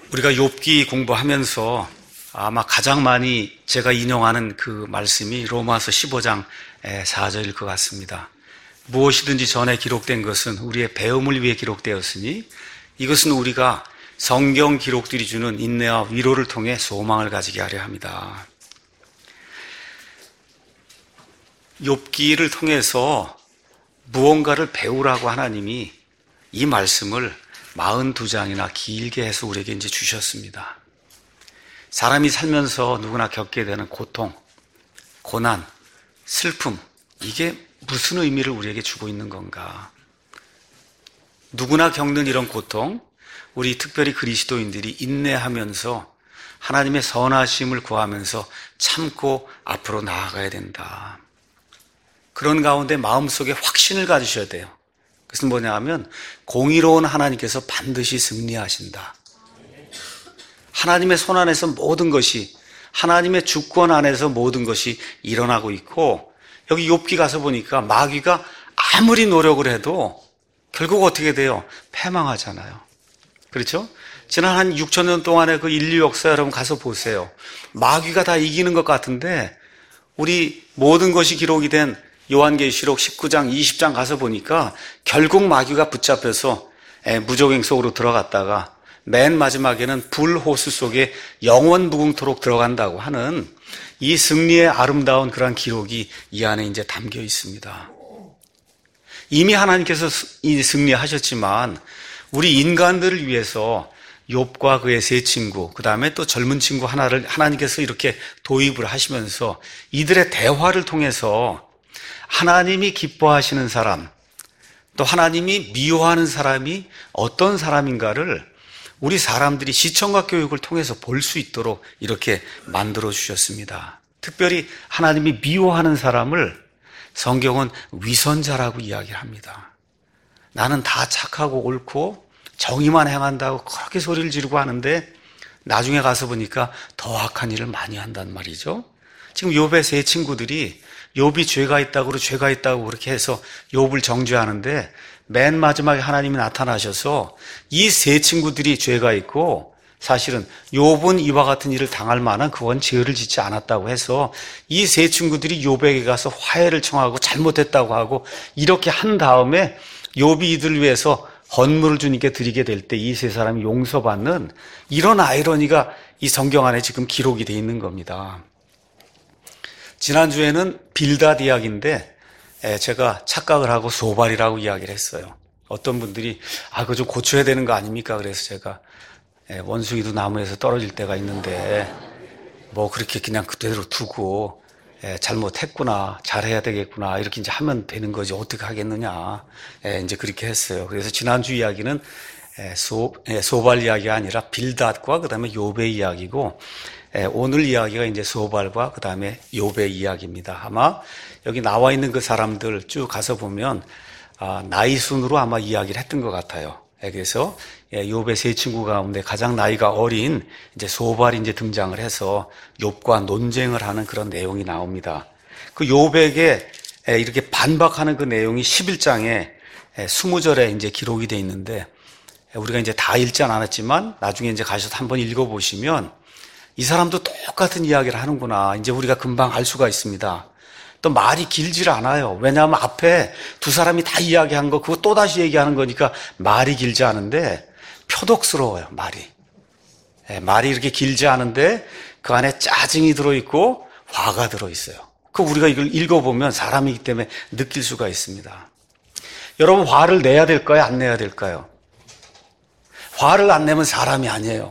우리가 욥기 공부하면서 아마 가장 많이 제가 인용하는 그 말씀이 로마서 15장 4절일 것 같습니다. 무엇이든지 전에 기록된 것은 우리의 배움을 위해 기록되었으니 이것은 우리가 성경 기록들이 주는 인내와 위로를 통해 소망을 가지게 하려 합니다. 욥기를 통해서 무언가를 배우라고 하나님이 이 말씀을 42장이나 길게 해서 우리에게 이제 주셨습니다. 사람이 살면서 누구나 겪게 되는 고통, 고난, 슬픔, 이게 무슨 의미를 우리에게 주고 있는 건가? 누구나 겪는 이런 고통, 우리 특별히 그리스도인들이 인내하면서 하나님의 선하심을 구하면서 참고 앞으로 나아가야 된다. 그런 가운데 마음속에 확신을 가지셔야 돼요. 그것은 뭐냐 하면 공의로운 하나님께서 반드시 승리하신다. 하나님의 손 안에서 모든 것이, 하나님의 주권 안에서 모든 것이 일어나고 있고, 여기 욥기 가서 보니까 마귀가 아무리 노력을 해도 결국 어떻게 돼요? 패망하잖아요. 그렇죠? 지난 한 6,000년 동안의 그 인류 역사 여러분 가서 보세요. 마귀가 다 이기는 것 같은데 우리 모든 것이 기록이 된 요한계시록 19장, 20장 가서 보니까 결국 마귀가 붙잡혀서 무적행 속으로 들어갔다가 맨 마지막에는 불호수 속에 영원 무궁토록 들어간다고 하는 이 승리의 아름다운 그런 기록이 이 안에 이제 담겨 있습니다. 이미 하나님께서 이 승리하셨지만 우리 인간들을 위해서 욥과 그의 세 친구, 그 다음에 또 젊은 친구 하나를 하나님께서 이렇게 도입을 하시면서 이들의 대화를 통해서 하나님이 기뻐하시는 사람, 또 하나님이 미워하는 사람이 어떤 사람인가를 우리 사람들이 시청각 교육을 통해서 볼 수 있도록 이렇게 만들어 주셨습니다. 특별히 하나님이 미워하는 사람을 성경은 위선자라고 이야기를 합니다. 나는 다 착하고 옳고 정의만 행한다고 그렇게 소리를 지르고 하는데 나중에 가서 보니까 더 악한 일을 많이 한단 말이죠. 지금 욥의 세 친구들이 욥이 죄가 있다고 그렇게 해서 욥을 정죄하는데 맨 마지막에 하나님이 나타나셔서 이 세 친구들이 죄가 있고 사실은 욥은 이와 같은 일을 당할 만한 그건 죄를 짓지 않았다고 해서 이 세 친구들이 욥에게 가서 화해를 청하고 잘못했다고 하고 이렇게 한 다음에 욥이 이들을 위해서 헌물을 주님께 드리게 될 때 이 세 사람이 용서받는 이런 아이러니가 이 성경 안에 지금 기록이 되어 있는 겁니다. 지난주에는 빌닷 이야기인데 제가 착각을 하고 소발이라고 이야기를 했어요. 어떤 분들이 그거 좀 고쳐야 되는 거 아닙니까? 그래서 제가 원숭이도 나무에서 떨어질 때가 있는데 뭐 그렇게 그냥 그대로 두고 잘못했구나, 잘해야 되겠구나 이렇게 이제 하면 되는 거지 어떻게 하겠느냐 이제 그렇게 했어요. 그래서 지난주 이야기는 소발 이야기가 아니라 빌닷과 그 다음에 욥의 이야기고 오늘 이야기가 이제 소발과 그 다음에 욥의 이야기입니다. 아마 여기 나와 있는 그 사람들 쭉 가서 보면 나이 순으로 아마 이야기를 했던 것 같아요. 그래서 욥의 세 친구 가운데 가장 나이가 어린 이제 소발이 이제 등장을 해서 욥과 논쟁을 하는 그런 내용이 나옵니다. 그 욥에게 이렇게 반박하는 그 내용이 11장에 20절에 이제 기록이 돼 있는데 우리가 이제 다 읽지는 않았지만 나중에 이제 가셔서 한번 읽어보시면 이 사람도 똑같은 이야기를 하는구나. 이제 우리가 금방 알 수가 있습니다. 또 말이 길질 않아요. 왜냐하면 앞에 두 사람이 다 이야기한 거 그거 또다시 얘기하는 거니까 말이 길지 않은데 표독스러워요. 말이 이렇게 길지 않은데 그 안에 짜증이 들어있고 화가 들어있어요. 그 우리가 이걸 읽어보면 사람이기 때문에 느낄 수가 있습니다. 여러분 화를 내야 될까요? 안 내야 될까요? 화를 안 내면 사람이 아니에요.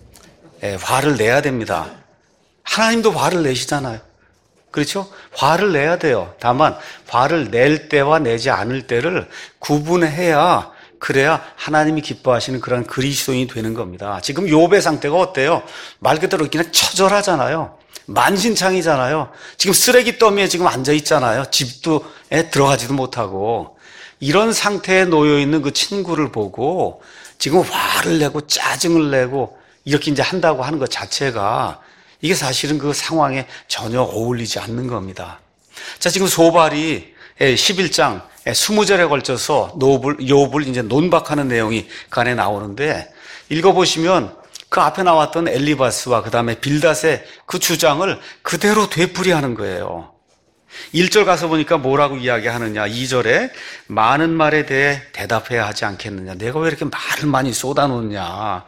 화를 내야 됩니다. 하나님도 화를 내시잖아요. 그렇죠? 화를 내야 돼요. 다만 화를 낼 때와 내지 않을 때를 구분해야 그래야 하나님이 기뻐하시는 그런 그리스도인이 되는 겁니다. 지금 욥의 상태가 어때요? 말 그대로 그냥 처절하잖아요. 만신창이잖아요. 지금 쓰레기 더미에 지금 앉아 있잖아요. 집도에 들어가지도 못하고 이런 상태에 놓여 있는 그 친구를 보고 지금 화를 내고 짜증을 내고 이렇게 이제 한다고 하는 것 자체가 이게 사실은 그 상황에 전혀 어울리지 않는 겁니다. 자, 지금 소발이 11장 20절에 걸쳐서 욥을 이제 논박하는 내용이 그 안에 나오는데 읽어보시면 그 앞에 나왔던 엘리바스와 그 다음에 빌닷의 그 주장을 그대로 되풀이하는 거예요. 1절 가서 보니까 뭐라고 이야기하느냐. 2절에 많은 말에 대해 대답해야 하지 않겠느냐. 내가 왜 이렇게 말을 많이 쏟아놓느냐.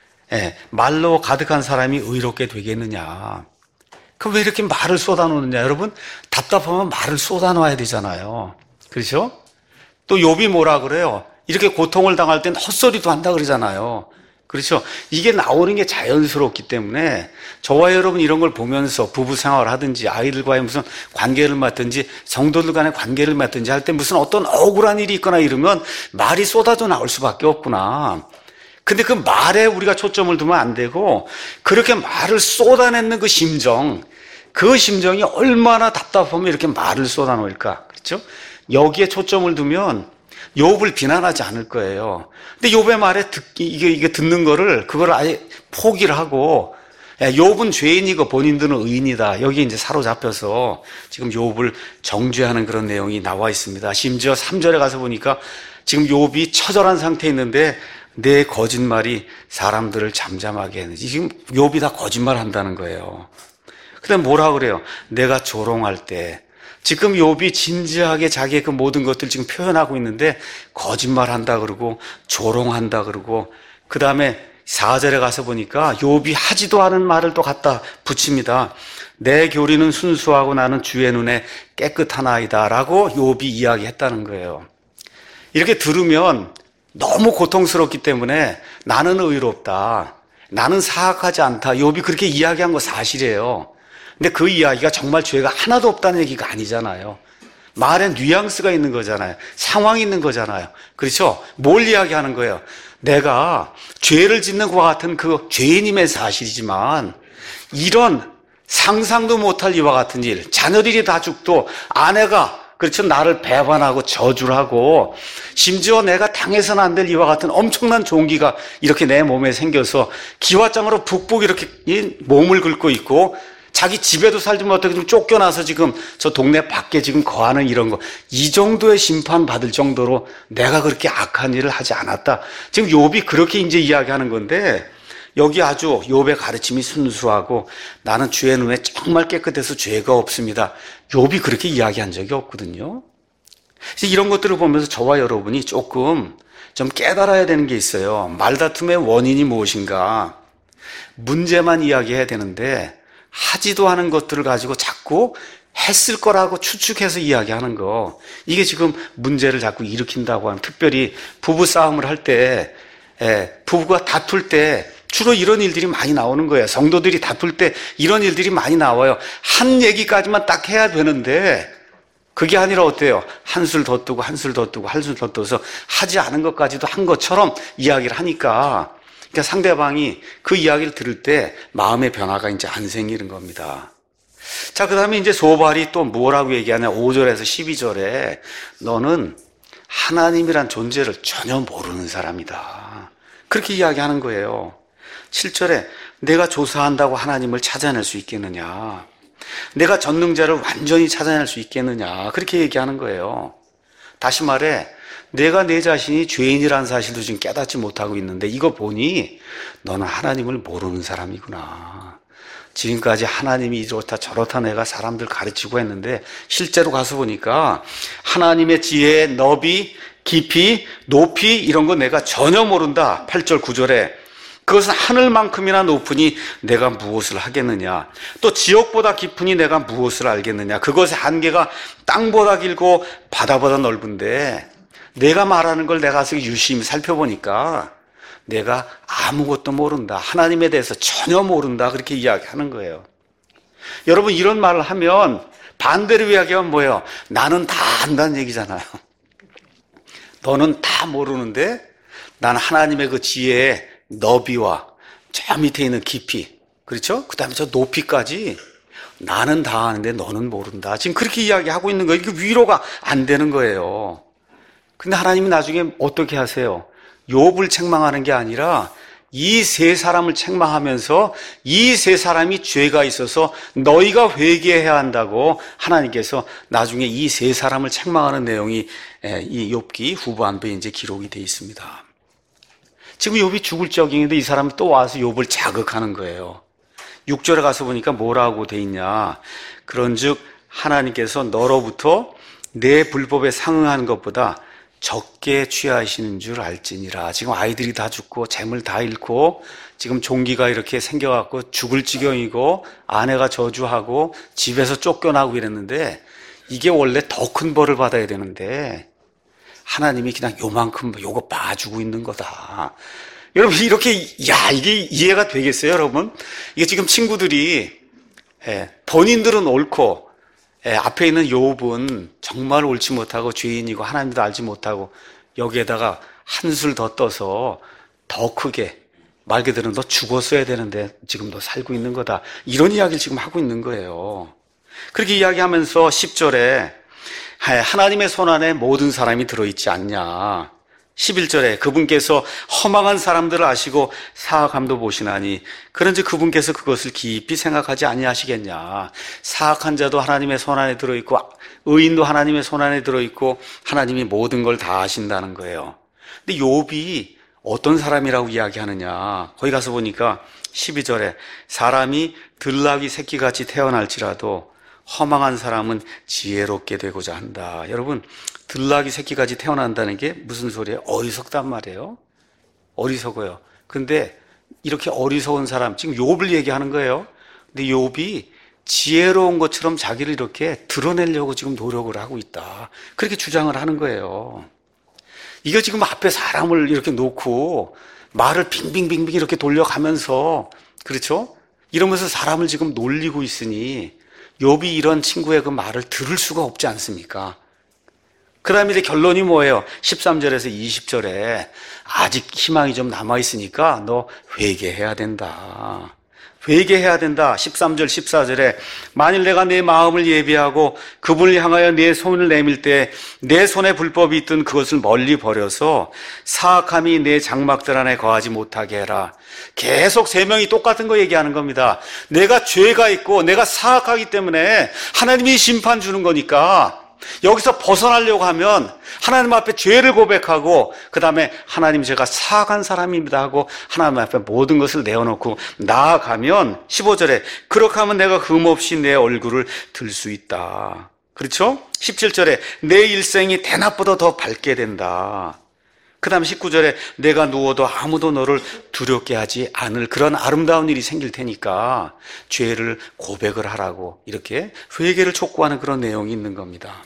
말로 가득한 사람이 의롭게 되겠느냐. 그럼 왜 이렇게 말을 쏟아놓느냐. 여러분, 답답하면 말을 쏟아놔야 되잖아요. 그렇죠? 또 욥이 뭐라 그래요? 이렇게 고통을 당할 땐 헛소리도 한다 그러잖아요. 그렇죠? 이게 나오는 게 자연스럽기 때문에 저와 여러분 이런 걸 보면서 부부 생활을 하든지 아이들과의 무슨 관계를 맡든지 성도들 간의 관계를 맡든지 할 때 무슨 어떤 억울한 일이 있거나 이러면 말이 쏟아져 나올 수밖에 없구나. 근데 그 말에 우리가 초점을 두면 안 되고 그렇게 말을 쏟아내는 그 심정이 얼마나 답답하면 이렇게 말을 쏟아놓을까. 그렇죠? 여기에 초점을 두면 욥을 비난하지 않을 거예요. 근데 욥의 말에 이게 듣는 거를 그걸 아예 포기를 하고 욥은 죄인이고 본인들은 의인이다. 여기에 이제 사로잡혀서 지금 욥을 정죄하는 그런 내용이 나와 있습니다. 심지어 3절에 가서 보니까 지금 욥이 처절한 상태에 있는데 내 거짓말이 사람들을 잠잠하게 했는지 지금 욥이 다 거짓말 한다는 거예요. 근데 뭐라 그래요? 내가 조롱할 때 지금 욥이 진지하게 자기의 그 모든 것들 지금 표현하고 있는데 거짓말한다 그러고 조롱한다 그러고 그 다음에 4절에 가서 보니까 욥이 하지도 않은 말을 또 갖다 붙입니다. 내 교리는 순수하고 나는 주의 눈에 깨끗하나이다 라고 욥이 이야기했다는 거예요. 이렇게 들으면 너무 고통스럽기 때문에 나는 의롭다. 나는 사악하지 않다. 욥이 그렇게 이야기한 거 사실이에요. 근데 그 이야기가 정말 죄가 하나도 없다는 얘기가 아니잖아요. 말에 뉘앙스가 있는 거잖아요. 상황이 있는 거잖아요. 그렇죠? 뭘 이야기하는 거예요? 내가 죄를 짓는 것과 같은 그 죄인임의 사실이지만 이런 상상도 못할 이와 같은 일, 자녀들이 다 죽도 아내가 그렇죠. 나를 배반하고 저주를 하고 심지어 내가 당해서는 안 될 이와 같은 엄청난 종기가 이렇게 내 몸에 생겨서 기와장으로 북북 이렇게 몸을 긁고 있고 자기 집에도 살지 못하게 좀 쫓겨나서 지금 저 동네 밖에 지금 거하는 이런 거, 이 정도의 심판 받을 정도로 내가 그렇게 악한 일을 하지 않았다. 지금 욥이 그렇게 이제 이야기하는 건데 여기 아주 욥의 가르침이 순수하고 나는 주의 눈에 정말 깨끗해서 죄가 없습니다. 욥이 그렇게 이야기한 적이 없거든요. 이런 것들을 보면서 저와 여러분이 조금 좀 깨달아야 되는 게 있어요. 말다툼의 원인이 무엇인가? 문제만 이야기해야 되는데 하지도 않은 것들을 가지고 자꾸 했을 거라고 추측해서 이야기하는 거, 이게 지금 문제를 자꾸 일으킨다고 하는, 특별히 부부 싸움을 할 때, 부부가 다툴 때 주로 이런 일들이 많이 나오는 거예요. 성도들이 다툴 때 이런 일들이 많이 나와요. 한 얘기까지만 딱 해야 되는데 그게 아니라 어때요? 한술 더 뜨고 한술 더 뜨고 한술 더 떠서 하지 않은 것까지도 한 것처럼 이야기를 하니까, 그러니까 상대방이 그 이야기를 들을 때 마음의 변화가 이제 안 생기는 겁니다. 자, 그 다음에 이제 소발이 또 뭐라고 얘기하냐. 5절에서 12절에 너는 하나님이란 존재를 전혀 모르는 사람이다. 그렇게 이야기하는 거예요. 7절에 내가 조사한다고 하나님을 찾아낼 수 있겠느냐. 내가 전능자를 완전히 찾아낼 수 있겠느냐. 그렇게 얘기하는 거예요. 다시 말해 내가 내 자신이 죄인이라는 사실도 지금 깨닫지 못하고 있는데 이거 보니 너는 하나님을 모르는 사람이구나. 지금까지 하나님이 이렇다 저렇다 내가 사람들 가르치고 했는데 실제로 가서 보니까 하나님의 지혜의 너비, 깊이, 높이 이런 거 내가 전혀 모른다. 8절 9절에 그것은 하늘만큼이나 높으니 내가 무엇을 하겠느냐. 또 지옥보다 깊으니 내가 무엇을 알겠느냐. 그것의 한계가 땅보다 길고 바다보다 넓은데 내가 말하는 걸 내가 유심히 살펴보니까 내가 아무것도 모른다. 하나님에 대해서 전혀 모른다. 그렇게 이야기하는 거예요. 여러분 이런 말을 하면 반대로 이야기하면 뭐예요? 나는 다 안다는 얘기잖아요. 너는 다 모르는데 나는 하나님의 그 지혜의 너비와 저 밑에 있는 깊이, 그렇죠? 그 다음에 저 높이까지 나는 다 아는데 너는 모른다. 지금 그렇게 이야기하고 있는 거예요. 이게 위로가 안 되는 거예요. 근데 하나님이 나중에 어떻게 하세요? 욥을 책망하는 게 아니라 이 세 사람을 책망하면서 이 세 사람이 죄가 있어서 너희가 회개해야 한다고 하나님께서 나중에 이 세 사람을 책망하는 내용이 이 욥기 후반부에 이제 기록이 되어 있습니다. 지금 욥이 죽을 적인데 이 사람이 또 와서 욥을 자극하는 거예요. 6절에 가서 보니까 뭐라고 돼 있냐. 그런즉 하나님께서 너로부터 내 불법에 상응하는 것보다 적게 취하시는 줄 알지니라. 지금 아이들이 다 죽고 재물 다 잃고 지금 종기가 이렇게 생겨갖고 죽을 지경이고 아내가 저주하고 집에서 쫓겨나고 이랬는데 이게 원래 더 큰 벌을 받아야 되는데 하나님이 그냥 요만큼 요거 봐주고 있는 거다. 여러분 이렇게 이게 이해가 되겠어요, 여러분? 이게 지금 친구들이 본인들은 옳고 앞에 있는 욥은 정말 옳지 못하고 죄인이고 하나님도 알지 못하고 여기에다가 한술 더 떠서 더 크게 말 그대로 너 죽었어야 되는데 지금 너 살고 있는 거다. 이런 이야기를 지금 하고 있는 거예요. 그렇게 이야기하면서 10절에 하나님의 손안에 모든 사람이 들어있지 않냐. 11절에 그분께서 허망한 사람들을 아시고 사악함도 보시나니 그런지 그분께서 그것을 깊이 생각하지 아니하시겠냐. 사악한 자도 하나님의 손안에 들어있고 의인도 하나님의 손안에 들어있고 하나님이 모든 걸 다 아신다는 거예요. 근데 욥이 어떤 사람이라고 이야기하느냐. 거기 가서 보니까 12절에 사람이 들나귀 새끼같이 태어날지라도 허망한 사람은 지혜롭게 되고자 한다. 여러분, 들나귀 새끼같이 태어난다는 게 무슨 소리예요? 어리석단 말이에요. 어리석어요. 근데 이렇게 어리석은 사람, 지금 욥을 얘기하는 거예요. 근데 욥이 지혜로운 것처럼 자기를 이렇게 드러내려고 지금 노력을 하고 있다. 그렇게 주장을 하는 거예요. 이거 지금 앞에 사람을 이렇게 놓고 말을 빙빙빙빙 이렇게 돌려가면서, 그렇죠? 이러면서 사람을 지금 놀리고 있으니 욥이 이런 친구의 그 말을 들을 수가 없지 않습니까? 그 다음에 이제 결론이 뭐예요? 13절에서 20절에 아직 희망이 좀 남아있으니까 너 회개해야 된다. 회개해야 된다. 13절 14절에 만일 내가 내 마음을 예비하고 그분을 향하여 내 손을 내밀 때 내 손에 불법이 있든 그것을 멀리 버려서 사악함이 내 장막들 안에 거하지 못하게 해라. 계속 세 명이 똑같은 거 얘기하는 겁니다. 내가 죄가 있고 내가 사악하기 때문에 하나님이 심판 주는 거니까 여기서 벗어나려고 하면 하나님 앞에 죄를 고백하고 그 다음에 하나님 제가 사악한 사람입니다 하고 하나님 앞에 모든 것을 내어놓고 나아가면 15절에 그렇게 하면 내가 흠없이 내 얼굴을 들 수 있다. 그렇죠? 17절에 내 일생이 대낮보다 더 밝게 된다. 그 다음 19절에 내가 누워도 아무도 너를 두렵게 하지 않을 그런 아름다운 일이 생길 테니까 죄를 고백을 하라고 이렇게 회개를 촉구하는 그런 내용이 있는 겁니다.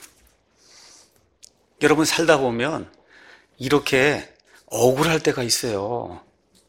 여러분 살다 보면 이렇게 억울할 때가 있어요.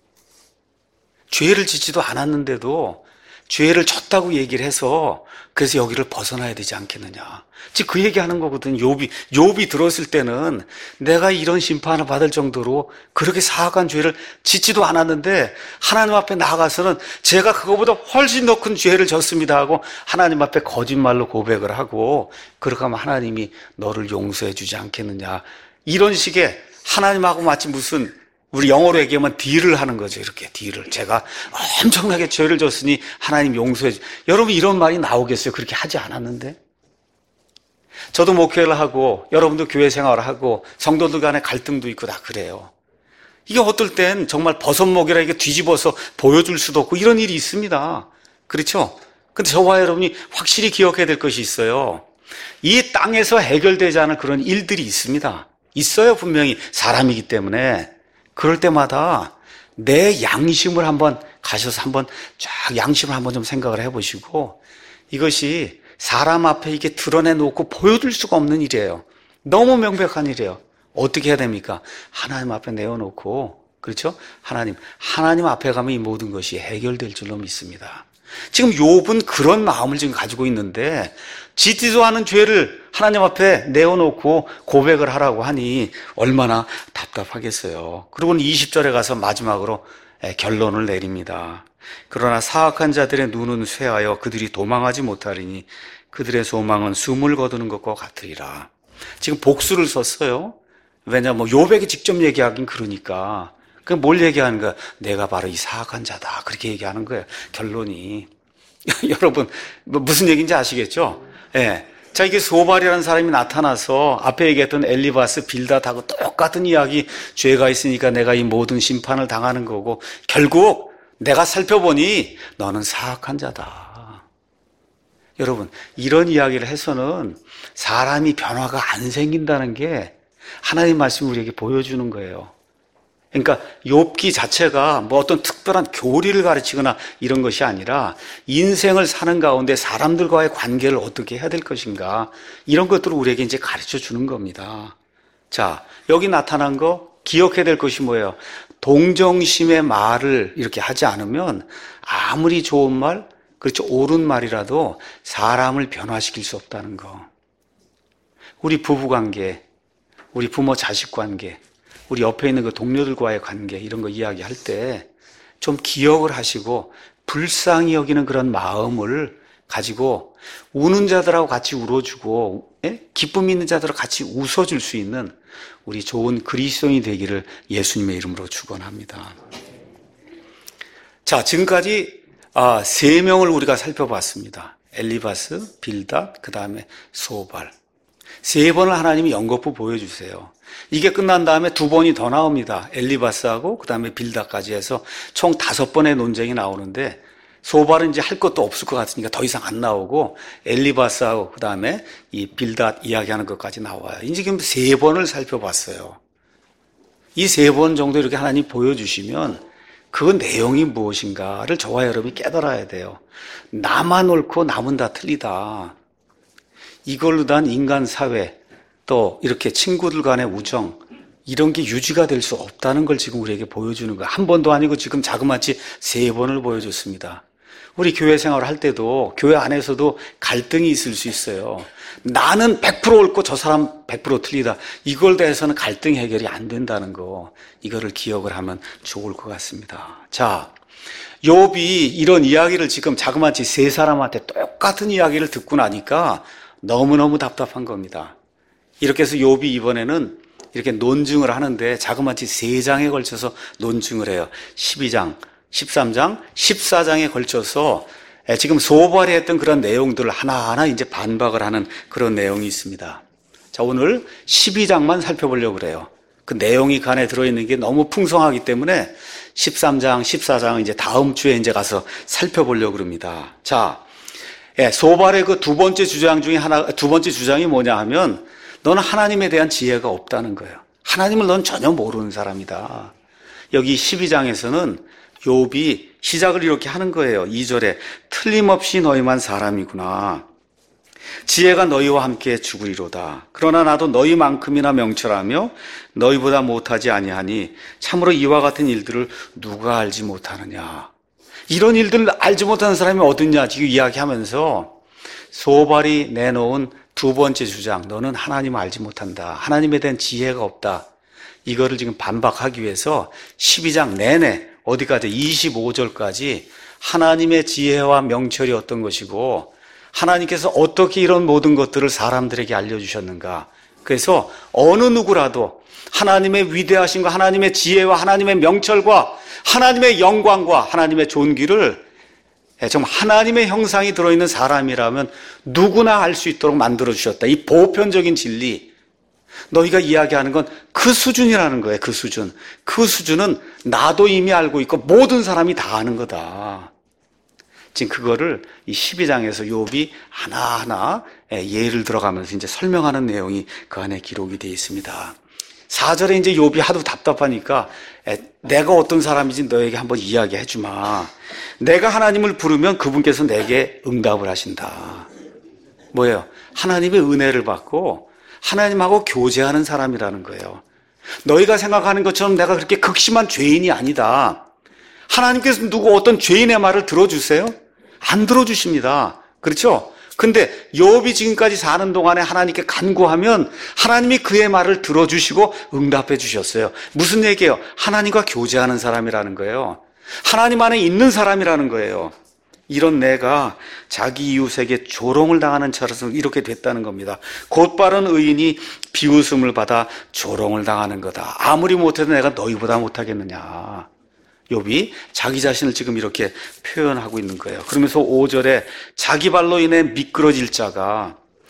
죄를 짓지도 않았는데도 죄를 졌다고 얘기를 해서 그래서 여기를 벗어나야 되지 않겠느냐. 즉 그 얘기하는 거거든. 욥이 들었을 때는 내가 이런 심판을 받을 정도로 그렇게 사악한 죄를 짓지도 않았는데 하나님 앞에 나아가서는 제가 그거보다 훨씬 더 큰 죄를 졌습니다 하고 하나님 앞에 거짓말로 고백을 하고 그렇게 하면 하나님이 너를 용서해 주지 않겠느냐. 이런 식의 하나님하고 마치 무슨 우리 영어로 얘기하면 딜을 하는 거죠. 이렇게 딜을. 제가 엄청나게 죄를 졌으니 하나님 용서해 주. 여러분 이런 말이 나오겠어요? 그렇게 하지 않았는데. 저도 목회를 하고 여러분도 교회 생활을 하고 성도들 간에 갈등도 있고 다 그래요. 이게 어떨 땐 정말 버섯목이라 이게 뒤집어서 보여줄 수도 없고 이런 일이 있습니다. 그렇죠? 근데 저와 여러분이 확실히 기억해야 될 것이 있어요. 이 땅에서 해결되지 않은 그런 일들이 있습니다. 있어요. 분명히 사람이기 때문에. 그럴 때마다 내 양심을 한번 가셔서 한번 쫙 양심을 한번 좀 생각을 해보시고 이것이 사람 앞에 이게 드러내놓고 보여줄 수가 없는 일이에요. 너무 명백한 일이에요. 어떻게 해야 됩니까? 하나님 앞에 내어놓고, 그렇죠? 하나님 앞에 가면 이 모든 것이 해결될 줄로 믿습니다. 지금 욥은 그런 마음을 지금 가지고 있는데 짓지도 않은 죄를 하나님 앞에 내어놓고 고백을 하라고 하니 얼마나 답답하겠어요. 그리고는 20절에 가서 마지막으로 결론을 내립니다. 그러나 사악한 자들의 눈은 쇠하여 그들이 도망하지 못하리니 그들의 소망은 숨을 거두는 것과 같으리라. 지금 복수를 썼어요. 왜냐하면 욥에게 직접 얘기하긴 그러니까. 그 뭘 얘기하는 거야? 내가 바로 이 사악한 자다. 그렇게 얘기하는 거예요. 결론이. 여러분 무슨 얘기인지 아시겠죠? 예. 자, 이게 소발이라는 사람이 나타나서 앞에 얘기했던 엘리바스, 빌닷하고 똑같은 이야기, 죄가 있으니까 내가 이 모든 심판을 당하는 거고 결국 내가 살펴보니 너는 사악한 자다. 여러분, 이런 이야기를 해서는 사람이 변화가 안 생긴다는 게 하나님 말씀이 우리에게 보여주는 거예요. 그러니까 욥기 자체가 뭐 어떤 특별한 교리를 가르치거나 이런 것이 아니라 인생을 사는 가운데 사람들과의 관계를 어떻게 해야 될 것인가, 이런 것들을 우리에게 이제 가르쳐 주는 겁니다. 자, 여기 나타난 거 기억해야 될 것이 뭐예요? 동정심의 말을 이렇게 하지 않으면 아무리 좋은 말, 그렇죠, 옳은 말이라도 사람을 변화시킬 수 없다는 거. 우리 부부관계, 우리 부모 자식 관계, 우리 옆에 있는 그 동료들과의 관계, 이런 거 이야기할 때 좀 기억을 하시고 불쌍히 여기는 그런 마음을 가지고 우는 자들하고 같이 울어주고, 기쁨 있는 자들하고 같이 웃어줄 수 있는 우리 좋은 그리스도인이 되기를 예수님의 이름으로 축원합니다. 자, 지금까지 3명을 우리가 살펴봤습니다. 엘리바스, 빌닷, 그 다음에 소발. 3번을 하나님이 연거푸 보여주세요. 이게 끝난 다음에 2번이 더 나옵니다. 엘리바스하고 그 다음에 빌닷까지 해서 총 5번의 논쟁이 나오는데, 소발은 이제 할 것도 없을 것 같으니까 더 이상 안 나오고, 엘리바스하고 그 다음에 이 빌닷 이야기하는 것까지 나와요. 이제 지금 3번을 살펴봤어요. 이 3번 정도 이렇게 하나님 보여주시면 그 내용이 무엇인가를 저와 여러분이 깨달아야 돼요. 나만 옳고 남은 다 틀리다. 이걸로 단 인간 사회, 또 이렇게 친구들 간의 우정, 이런 게 유지가 될 수 없다는 걸 지금 우리에게 보여주는 거예요. 한 번도 아니고 지금 자그마치 3번을 보여줬습니다. 우리 교회 생활을 할 때도 교회 안에서도 갈등이 있을 수 있어요. 나는 100% 옳고 저 사람 100% 틀리다. 이걸 대해서는 갈등 해결이 안 된다는 거, 이거를 기억을 하면 좋을 것 같습니다. 자, 욥이 이런 이야기를 지금 자그마치 3사람한테 똑같은 이야기를 듣고 나니까 너무너무 답답한 겁니다. 이렇게 해서 욥이 이번에는 이렇게 논증을 하는데 자그마치 3장에 걸쳐서 논증을 해요. 12장, 13장, 14장에 걸쳐서 지금 소발이 했던 그런 내용들을 하나하나 이제 반박을 하는 그런 내용이 있습니다. 자, 오늘 12장만 살펴보려고 그래요. 그 내용이 그 안에 들어있는 게 너무 풍성하기 때문에 13장, 14장은 이제 다음 주에 이제 가서 살펴보려고 그럽니다. 자, 소발의 그 두 번째 주장 중에 두 번째 주장이 뭐냐 하면, 너는 하나님에 대한 지혜가 없다는 거예요. 하나님을 넌 전혀 모르는 사람이다. 여기 12장에서는 욥이 시작을 이렇게 하는 거예요. 2절에 틀림없이 너희만 사람이구나. 지혜가 너희와 함께 죽으리로다. 그러나 나도 너희만큼이나 명철하며 너희보다 못하지 아니하니 참으로 이와 같은 일들을 누가 알지 못하느냐. 이런 일들을 알지 못하는 사람이 어딨냐 지금 이야기하면서 소발이 내놓은 두 번째 주장, 너는 하나님을 알지 못한다, 하나님에 대한 지혜가 없다, 이거를 지금 반박하기 위해서 12장 내내 어디까지 25절까지 하나님의 지혜와 명철이 어떤 것이고 하나님께서 어떻게 이런 모든 것들을 사람들에게 알려주셨는가. 그래서 어느 누구라도 하나님의 위대하심과 하나님의 지혜와 하나님의 명철과 하나님의 영광과 하나님의 존귀를 정말 하나님의 형상이 들어있는 사람이라면 누구나 알 수 있도록 만들어주셨다. 이 보편적인 진리, 너희가 이야기하는 건 그 수준이라는 거예요. 그 수준. 그 수준은 나도 이미 알고 있고 모든 사람이 다 아는 거다. 지금 그거를 이 12장에서 욥이 하나하나 예를 들어가면서 이제 설명하는 내용이 그 안에 기록이 되어 있습니다. 4절에 이제 욥이 하도 답답하니까 내가 어떤 사람인지 너에게 한번 이야기해 주마. 내가 하나님을 부르면 그분께서 내게 응답을 하신다. 뭐예요? 하나님의 은혜를 받고 하나님하고 교제하는 사람이라는 거예요. 너희가 생각하는 것처럼 내가 그렇게 극심한 죄인이 아니다. 하나님께서 누구 어떤 죄인의 말을 들어주세요? 안 들어주십니다. 그렇죠? 근데 욥이 지금까지 사는 동안에 하나님께 간구하면 하나님이 그의 말을 들어주시고 응답해 주셨어요. 무슨 얘기예요? 하나님과 교제하는 사람이라는 거예요. 하나님 안에 있는 사람이라는 거예요. 이런 내가 자기 이웃에게 조롱을 당하는 처라서 이렇게 됐다는 겁니다. 곧바른 의인이 비웃음을 받아 조롱을 당하는 거다. 아무리 못해도 내가 너희보다 못하겠느냐. 욥이 자기 자신을 지금 이렇게 표현하고 있는 거예요. 그러면서 5절에 자기 발로 인해 미끄러질 자가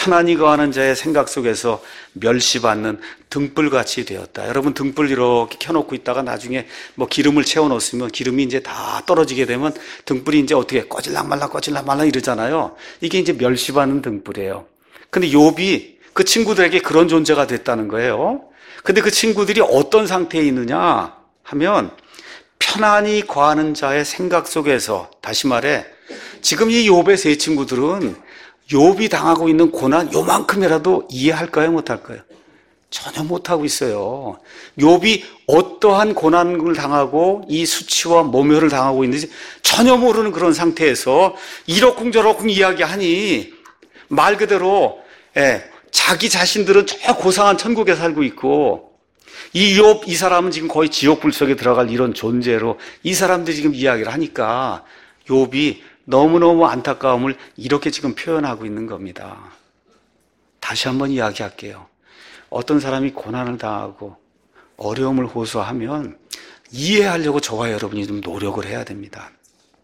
편안히 거하는 자의 생각 속에서 멸시받는 등불같이 되었다. 여러분, 등불 이렇게 켜놓고 있다가 나중에 뭐 기름을 채워 놓으면 기름이 이제 다 떨어지게 되면 등불이 이제 어떻게 꺼질락말락 이러잖아요. 이게 이제 멸시받는 등불이에요. 근데 욥이 그 친구들에게 그런 존재가 됐다는 거예요. 근데 그 친구들이 어떤 상태에 있느냐 하면 편안히 거하는 자의 생각 속에서, 다시 말해 지금 이 욥의 세 친구들은 욥이 당하고 있는 고난 요만큼이라도 이해할까요? 못할까요? 전혀 못하고 있어요. 욥이 어떠한 고난을 당하고 이 수치와 모멸을 당하고 있는지 전혀 모르는 그런 상태에서 이러쿵저러쿵 이야기하니 말 그대로 자기 자신들은 저 고상한 천국에 살고 있고 이 욥, 이 사람은 지금 거의 지옥 불속에 들어갈 이런 존재로 이 사람들이 지금 이야기를 하니까 욥이 너무너무 안타까움을 이렇게 지금 표현하고 있는 겁니다. 다시 한번 이야기할게요. 어떤 사람이 고난을 당하고 어려움을 호소하면 이해하려고 저와 여러분이 좀 노력을 해야 됩니다.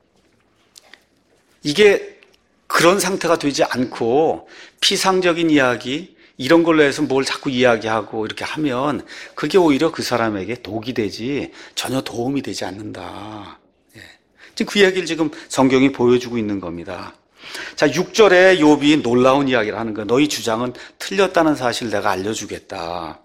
이게 그런 상태가 되지 않고 피상적인 이야기 이런 걸로 해서 뭘 자꾸 이야기하고 이렇게 하면 그게 오히려 그 사람에게 독이 되지 전혀 도움이 되지 않는다. 지금 그 이야기를 지금 성경이 보여주고 있는 겁니다. 자, 6절에 욥이 놀라운 이야기를 하는 거예요. 너희 주장은 틀렸다는 사실을 내가 알려주겠다.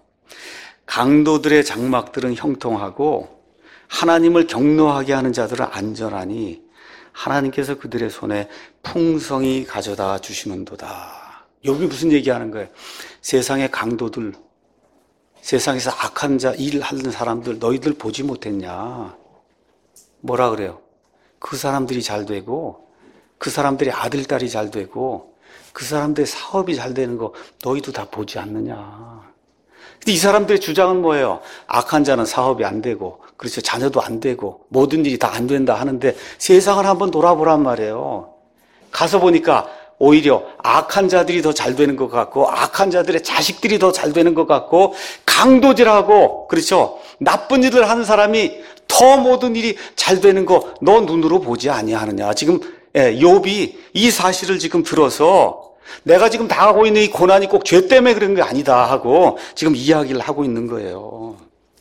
강도들의 장막들은 형통하고 하나님을 경노하게 하는 자들은 안전하니 하나님께서 그들의 손에 풍성히 가져다 주시는도다. 욥이 무슨 얘기하는 거예요? 세상의 강도들, 세상에서 악한 자, 일하는 사람들 너희들 보지 못했냐? 뭐라 그래요? 그 사람들이 잘 되고 그 사람들의 아들, 딸이 잘 되고 그 사람들의 사업이 잘 되는 거 너희도 다 보지 않느냐. 근데 이 사람들의 주장은 뭐예요? 악한 자는 사업이 안 되고 그렇죠, 자녀도 안 되고 모든 일이 다 안 된다 하는데 세상을 한번 돌아보란 말이에요. 가서 보니까 오히려 악한 자들이 더 잘 되는 것 같고 악한 자들의 자식들이 더 잘 되는 것 같고 강도질하고 그렇죠, 나쁜 일을 하는 사람이 더 모든 일이 잘 되는 거 너 눈으로 보지 아니하느냐. 지금 욥이 이 사실을 지금 들어서 내가 지금 당하고 있는 이 고난이 꼭 죄 때문에 그런 게 아니다 하고 지금 이야기를 하고 있는 거예요.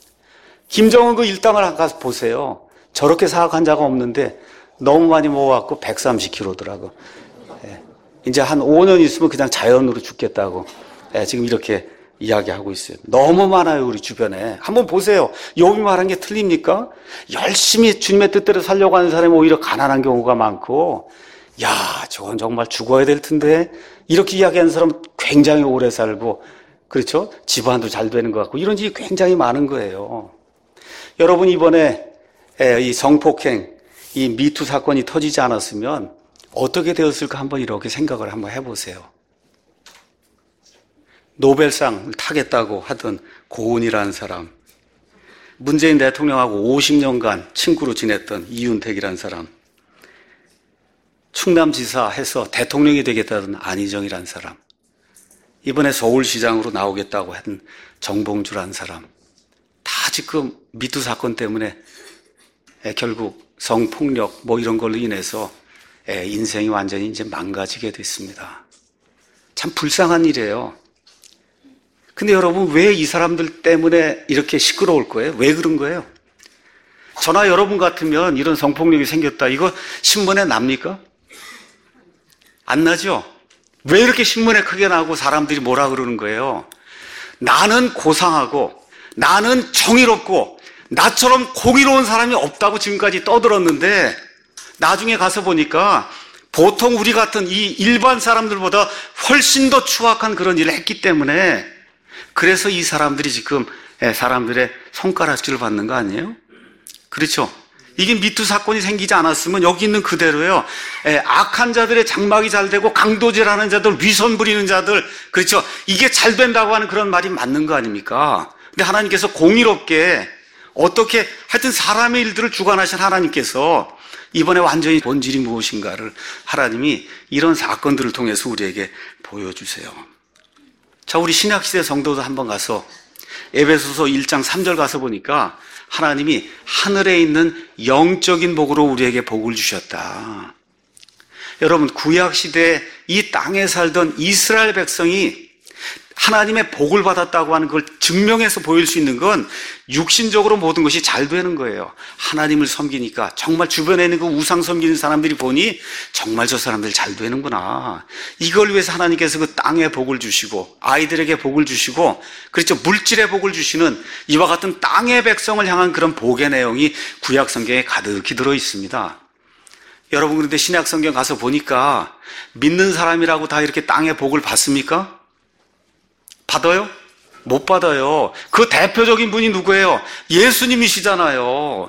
김정은 그 일당을 가서 보세요. 저렇게 사악한 자가 없는데 너무 많이 먹어갖고 130kg더라고. 이제 한 5년 있으면 그냥 자연으로 죽겠다고 지금 이렇게 이야기하고 있어요. 너무 많아요, 우리 주변에. 한번 보세요. 욥이 말한 게 틀립니까? 열심히 주님의 뜻대로 살려고 하는 사람이 오히려 가난한 경우가 많고, 야, 저건 정말 죽어야 될 텐데 이렇게 이야기하는 사람은 굉장히 오래 살고, 그렇죠? 집안도 잘 되는 것 같고 이런 일이 굉장히 많은 거예요. 여러분, 이번에 이 성폭행, 이 미투 사건이 터지지 않았으면 어떻게 되었을까 한번 이렇게 생각을 한번 해보세요. 노벨상을 타겠다고 하던 고은이라는 사람, 문재인 대통령하고 50년간 친구로 지냈던 이윤택이라는 사람, 충남지사 해서 대통령이 되겠다던 안희정이라는 사람, 이번에 서울시장으로 나오겠다고 한 정봉주라는 사람, 다 지금 미투 사건 때문에 결국 성폭력 뭐 이런 걸로 인해서 인생이 완전히 이제 망가지게 됐습니다. 참 불쌍한 일이에요. 근데 여러분, 왜 이 사람들 때문에 이렇게 시끄러울 거예요? 왜 그런 거예요? 저나 여러분 같으면 이런 성폭력이 생겼다, 이거 신문에 납니까? 안 나죠? 왜 이렇게 신문에 크게 나고 사람들이 뭐라 그러는 거예요? 나는 고상하고 나는 정의롭고 나처럼 공의로운 사람이 없다고 지금까지 떠들었는데 나중에 가서 보니까 보통 우리 같은 이 일반 사람들보다 훨씬 더 추악한 그런 일을 했기 때문에, 그래서 이 사람들이 지금 사람들의 손가락질을 받는 거 아니에요? 그렇죠? 이게 미투 사건이 생기지 않았으면 여기 있는 그대로예요. 악한 자들의 장막이 잘 되고 강도질하는 자들, 위선 부리는 자들, 그렇죠? 이게 잘 된다고 하는 그런 말이 맞는 거 아닙니까? 근데 하나님께서 공의롭게 어떻게 하여튼 사람의 일들을 주관하신 하나님께서 이번에 완전히 본질이 무엇인가를 하나님이 이런 사건들을 통해서 우리에게 보여주세요. 자, 우리 신약시대 성도도 한번 가서 에베소서 1장 3절 가서 보니까 하나님이 하늘에 있는 영적인 복으로 우리에게 복을 주셨다. 여러분, 구약시대에 이 땅에 살던 이스라엘 백성이 하나님의 복을 받았다고 하는 걸 증명해서 보일 수 있는 건 육신적으로 모든 것이 잘 되는 거예요. 하나님을 섬기니까 정말 주변에 있는 그 우상 섬기는 사람들이 보니 정말 저 사람들 잘 되는구나. 이걸 위해서 하나님께서 그 땅에 복을 주시고 아이들에게 복을 주시고, 그렇죠, 물질의 복을 주시는 이와 같은 땅의 백성을 향한 그런 복의 내용이 구약 성경에 가득히 들어 있습니다. 여러분, 그런데 신약 성경 가서 보니까 믿는 사람이라고 다 이렇게 땅의 복을 받습니까? 받아요? 못 받아요. 그 대표적인 분이 누구예요? 예수님이시잖아요.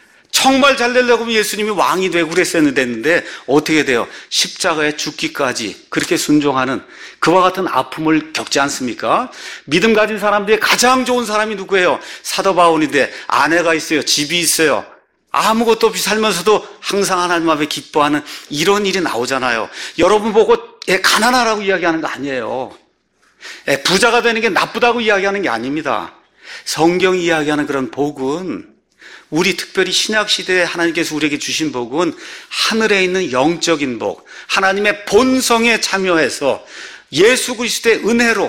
정말 잘 되려고 하면 예수님이 왕이 되고 그랬었는데 어떻게 돼요? 십자가에 죽기까지 그렇게 순종하는 그와 같은 아픔을 겪지 않습니까? 믿음 가진 사람 중에 가장 좋은 사람이 누구예요? 사도 바울인데 아내가 있어요. 집이 있어요. 아무것도 없이 살면서도 항상 하나님 앞에 기뻐하는 이런 일이 나오잖아요. 여러분 보고 가난하라고 이야기하는 거 아니에요. 부자가 되는 게 나쁘다고 이야기하는 게 아닙니다. 성경이 이야기하는 그런 복은, 우리 특별히 신약시대에 하나님께서 우리에게 주신 복은 하늘에 있는 영적인 복, 하나님의 본성에 참여해서 예수 그리스도의 은혜로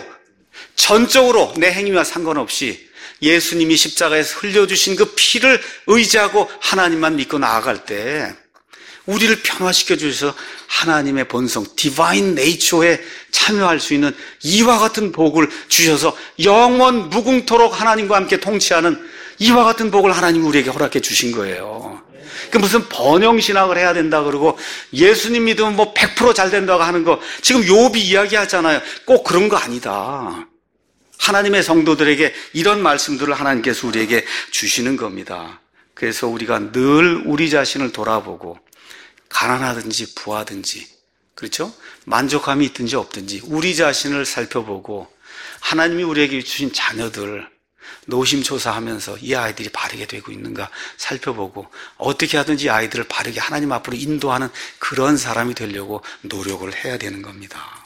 전적으로 내 행위와 상관없이 예수님이 십자가에서 흘려주신 그 피를 의지하고 하나님만 믿고 나아갈 때 우리를 변화시켜 주셔서 하나님의 본성, 디바인 네이처에 참여할 수 있는 이와 같은 복을 주셔서 영원 무궁토록 하나님과 함께 통치하는 이와 같은 복을 하나님이 우리에게 허락해 주신 거예요. 그 무슨 번영신학을 해야 된다 그러고 예수님 믿으면 뭐 100% 잘 된다고 하는 거 지금 욥이 이야기하잖아요. 꼭 그런 거 아니다. 하나님의 성도들에게 이런 말씀들을 하나님께서 우리에게 주시는 겁니다. 그래서 우리가 늘 우리 자신을 돌아보고 가난하든지 부하든지, 그렇죠? 만족함이 있든지 없든지 우리 자신을 살펴보고 하나님이 우리에게 주신 자녀들 노심초사하면서 이 아이들이 바르게 되고 있는가 살펴보고 어떻게 하든지 아이들을 바르게 하나님 앞으로 인도하는 그런 사람이 되려고 노력을 해야 되는 겁니다.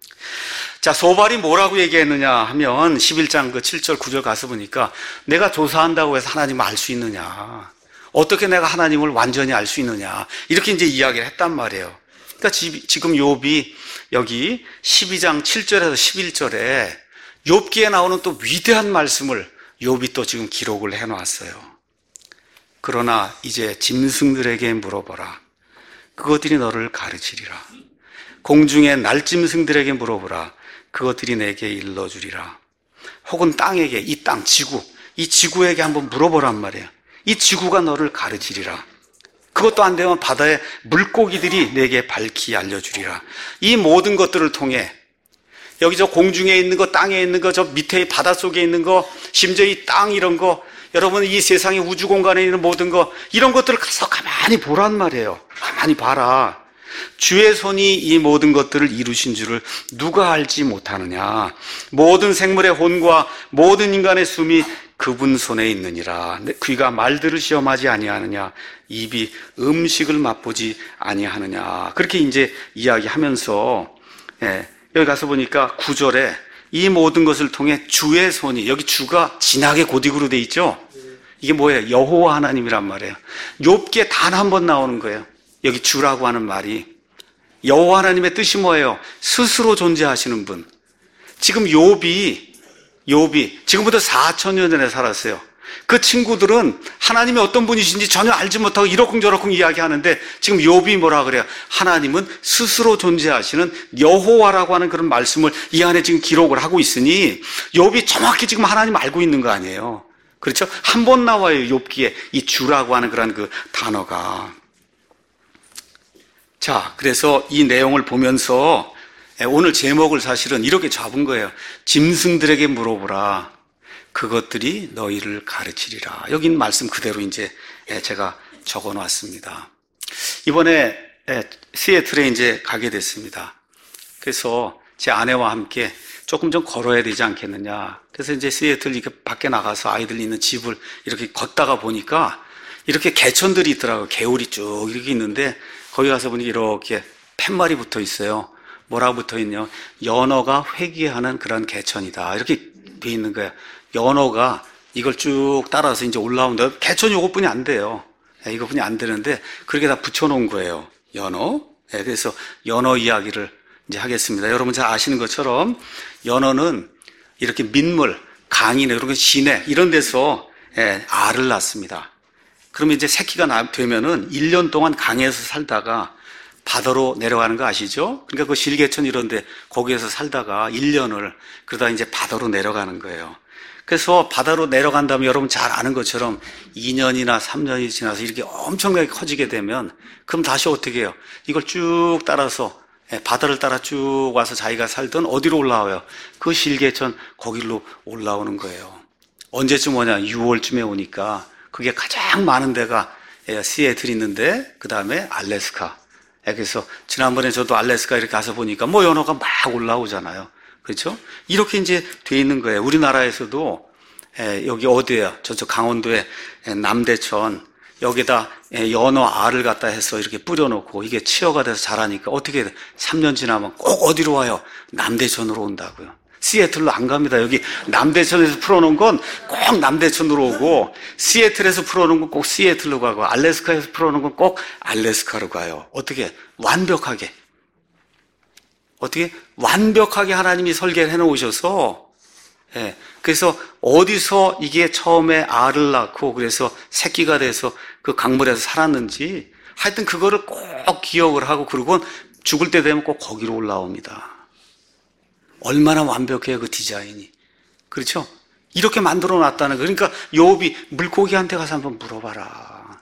자, 소발이 뭐라고 얘기했느냐 하면 11장 그 7절 9절 가서 보니까 내가 조사한다고 해서 하나님을 알 수 있느냐, 어떻게 내가 하나님을 완전히 알 수 있느냐, 이렇게 이제 이야기를 했단 말이에요. 그러니까 지금 욥이 여기 12장 7절에서 11절에 욥기에 나오는 또 위대한 말씀을 욥이 또 지금 기록을 해놨어요. 그러나 이제 짐승들에게 물어보라. 그것들이 너를 가르치리라. 공중의 날짐승들에게 물어보라. 그것들이 내게 일러주리라. 혹은 땅에게, 이 땅, 지구, 이 지구에게 한번 물어보란 말이에요. 이 지구가 너를 가르치리라. 그것도 안 되면 바다의 물고기들이 내게 밝히 알려주리라. 이 모든 것들을 통해 여기 저 공중에 있는 거, 땅에 있는 거, 저 밑에 바닷속에 있는 거, 심지어 이 땅 이런 거, 여러분 이 세상의 우주 공간에 있는 모든 거, 이런 것들을 가서 가만히 보란 말이에요. 가만히 봐라. 주의 손이 이 모든 것들을 이루신 줄을 누가 알지 못하느냐. 모든 생물의 혼과 모든 인간의 숨이 그분 손에 있느니라. 귀가 말들을 시험하지 아니하느냐. 입이 음식을 맛보지 아니하느냐. 그렇게 이제 이야기하면서, 여기 가서 보니까 9절에 이 모든 것을 통해 주의 손이, 여기 주가 진하게 고딕으로 돼 있죠. 이게 뭐예요? 여호와 하나님이란 말이에요. 욥기에 단 한 번 나오는 거예요. 여기 주라고 하는 말이. 여호와 하나님의 뜻이 뭐예요? 스스로 존재하시는 분. 지금 욥이 지금부터 4,000년 전에 살았어요. 그 친구들은 하나님이 어떤 분이신지 전혀 알지 못하고 이러쿵저러쿵 이야기하는데 지금 욥이 뭐라 그래요? 하나님은 스스로 존재하시는 여호와라고 하는 그런 말씀을 이 안에 지금 기록을 하고 있으니 욥이 정확히 지금 하나님 알고 있는 거 아니에요. 그렇죠? 한 번 나와요. 욥기에 이 주라고 하는 그런 그 단어가. 자, 그래서 이 내용을 보면서 오늘 제목을 사실은 이렇게 잡은 거예요. 짐승들에게 물어보라. 그것들이 너희를 가르치리라. 여기 있는 말씀 그대로 이제 제가 적어 놨습니다. 이번에 시애틀에 이제 가게 됐습니다. 그래서 제 아내와 함께 조금 좀 걸어야 되지 않겠느냐. 그래서 이제 시애틀 이렇게 밖에 나가서 아이들 있는 집을 이렇게 걷다가 보니까 이렇게 개천들이 있더라고요. 개울이 쭉 이렇게 있는데 거기 가서 보니 이렇게 팻말이 붙어 있어요. 뭐라고 붙어 있냐? 연어가 회귀하는 그런 개천이다. 이렇게 돼 있는 거예요. 연어가 이걸 쭉 따라서 이제 올라오는데 개천이 이것뿐이 안 돼요. 이것뿐이 안 되는데 그렇게 다 붙여놓은 거예요. 연어. 그래서 연어 이야기를 이제 하겠습니다. 여러분 잘 아시는 것처럼 연어는 이렇게 민물, 강이나 이런 시내 이런 데서 알을 낳습니다. 그러면 이제 새끼가 되면은 1년 동안 강에서 살다가 바다로 내려가는 거 아시죠? 그러니까 그 실개천 이런 데 거기에서 살다가 1년을 그러다 이제 바다로 내려가는 거예요. 그래서 바다로 내려간 다음에 여러분 잘 아는 것처럼 2년이나 3년이 지나서 이렇게 엄청나게 커지게 되면 그럼 다시 어떻게 해요? 이걸 쭉 따라서 바다를 따라 쭉 와서 자기가 살던 어디로 올라와요? 그 실개천 거기로 올라오는 거예요. 언제쯤 오냐? 6월쯤에 오니까 그게 가장 많은 데가 시애틀이 있는데 그 다음에 알래스카. 그래서 지난번에 저도 알래스카 이렇게 가서 보니까 뭐 연어가 막 올라오잖아요. 그렇죠? 이렇게 이제 돼 있는 거예요. 우리나라에서도 여기 어디예요? 저쪽 강원도에 남대천 여기다 연어 알을 갖다 해서 이렇게 뿌려놓고 이게 치어가 돼서 자라니까 어떻게 돼? 3년 지나면 꼭 어디로 와요? 남대천으로 온다고요. 시애틀로 안 갑니다. 여기 남대천에서 풀어놓은 건 꼭 남대천으로 오고 시애틀에서 풀어놓은 건 꼭 시애틀로 가고 알래스카에서 풀어놓은 건 꼭 알래스카로 가요. 어떻게? 완벽하게. 어떻게? 완벽하게 하나님이 설계를 해놓으셔서 그래서 어디서 이게 처음에 알을 낳고 그래서 새끼가 돼서 그 강물에서 살았는지 하여튼 그거를 꼭 기억을 하고 그러고 죽을 때 되면 꼭 거기로 올라옵니다. 얼마나 완벽해요, 그 디자인이. 그렇죠? 이렇게 만들어 놨다는 거. 그러니까 욥이 물고기한테 가서 한번 물어봐라.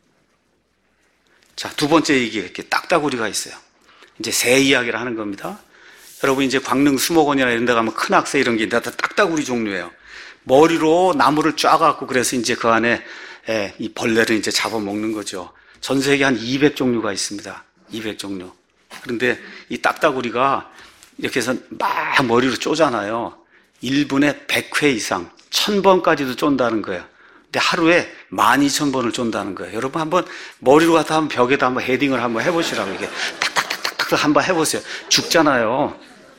자, 두 번째 얘기가 이렇게 딱따구리가 있어요. 이제 새 이야기를 하는 겁니다. 여러분 이제 광릉 수목원이나 이런 데 가면 큰 악새 이런 게 다 딱따구리 종류예요. 머리로 나무를 쫙갖고 그래서 이제 그 안에 이 벌레를 이제 잡아먹는 거죠. 전 세계 한 200종류가 있습니다. 200종류. 그런데 이 딱따구리가 이렇게 해서 막 머리로 쪼잖아요. 1분에 100회 이상, 1000번까지도 쫀다는 거예요. 근데 하루에 12,000번을 쫀다는 거예요. 여러분 한번 머리로 갖다 한번 벽에다 한번 헤딩을 한번 해보시라고 이게 탁탁탁탁탁 한번 해보세요. 죽잖아요.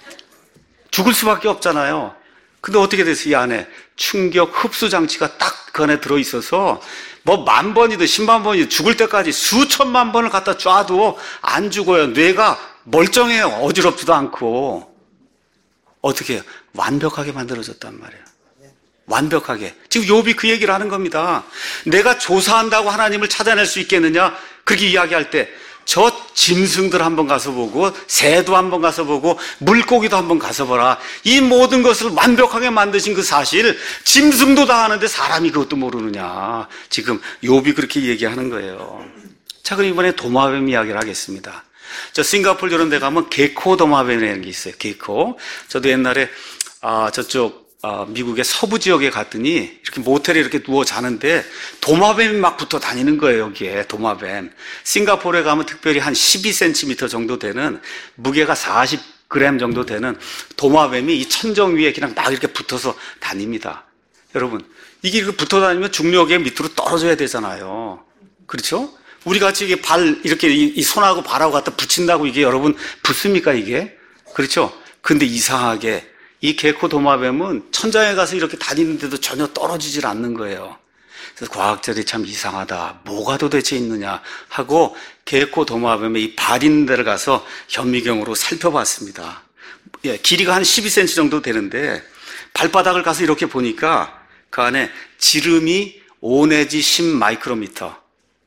죽을 수밖에 없잖아요. 근데 어떻게 됐어요? 이 안에 충격 흡수 장치가 딱 그 안에 들어있어서 뭐 10,000번이든 100,000번이든 죽을 때까지 수천만 번을 갖다 쏴도 안 죽어요. 뇌가 멀쩡해요. 어지럽지도 않고. 어떻게 해요? 완벽하게 만들어졌단 말이에요. 완벽하게. 지금 욥이 그 얘기를 하는 겁니다. 내가 조사한다고 하나님을 찾아낼 수 있겠느냐? 그렇게 이야기할 때 저 짐승들 한번 가서 보고 새도 한번 가서 보고 물고기도 한번 가서 보라. 이 모든 것을 완벽하게 만드신 그 사실 짐승도 다 아는데 사람이 그것도 모르느냐. 지금 욥이 그렇게 얘기하는 거예요. 자, 그럼 이번에 도마뱀 이야기를 하겠습니다. 저 싱가포르 이런 데 가면 게코 도마뱀이라는 게 있어요. 게코. 저도 옛날에 저쪽 미국의 서부 지역에 갔더니 이렇게 모텔에 이렇게 누워 자는데 도마뱀이 막 붙어 다니는 거예요. 여기에 도마뱀. 싱가포르에 가면 특별히 한 12cm 정도 되는 무게가 40g 정도 되는 도마뱀이 이 천정 위에 그냥 막 이렇게 붙어서 다닙니다. 여러분 이게 이렇게 붙어 다니면 중력에 밑으로 떨어져야 되잖아요. 그렇죠? 우리 같이 이게 발 이렇게 이 손하고 발하고 갖다 붙인다고 이게 여러분 붙습니까 이게? 그렇죠? 근데 이상하게 이 게코 도마뱀은 천장에 가서 이렇게 다니는데도 전혀 떨어지질 않는 거예요. 그래서 과학자들이 참 이상하다. 뭐가 도대체 있느냐 하고 게코 도마뱀의 이 발 있는 데를 가서 현미경으로 살펴봤습니다. 길이가 한 12cm 정도 되는데 발바닥을 가서 이렇게 보니까 그 안에 지름이 5 내지 10 마이크로미터.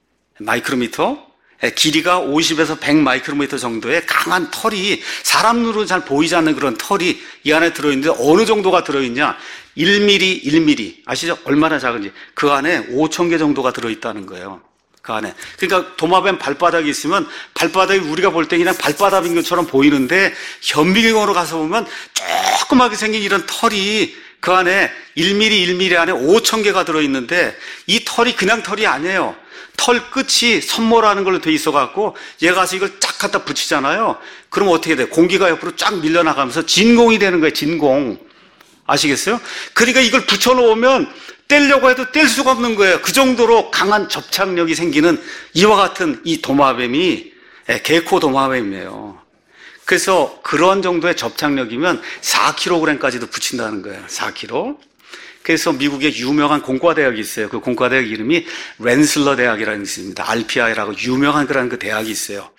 길이가 50에서 100 마이크로미터 정도의 강한 털이 사람 눈으로 잘 보이지 않는 그런 털이 이 안에 들어있는데 어느 정도가 들어있냐? 1mm 아시죠? 얼마나 작은지 그 안에 5,000개 정도가 들어있다는 거예요. 그 안에. 그러니까 도마뱀 발바닥이 있으면 발바닥이 우리가 볼 때 그냥 발바닥인 것처럼 보이는데 현미경으로 가서 보면 조그맣게 생긴 이런 털이 그 안에 1mm 안에 5,000개가 들어있는데 이 털이 그냥 털이 아니에요. 털 끝이 선모라는 걸로 돼 있어갖고 얘가 가서 이걸 쫙 갖다 붙이잖아요. 그럼 어떻게 돼요? 공기가 옆으로 쫙 밀려나가면서 진공이 되는 거예요. 진공. 아시겠어요? 그러니까 이걸 붙여놓으면 떼려고 해도 뗄 수가 없는 거예요. 그 정도로 강한 접착력이 생기는 이와 같은 이 도마뱀이 게코 도마뱀이에요. 그래서 그런 정도의 접착력이면 4kg까지도 붙인다는 거예요. 4kg. 그래서 미국에 유명한 공과대학이 있어요. 그 공과대학 이름이 렌슬러 대학이라는 게 있습니다. RPI라고 유명한 그런 그 대학이 있어요.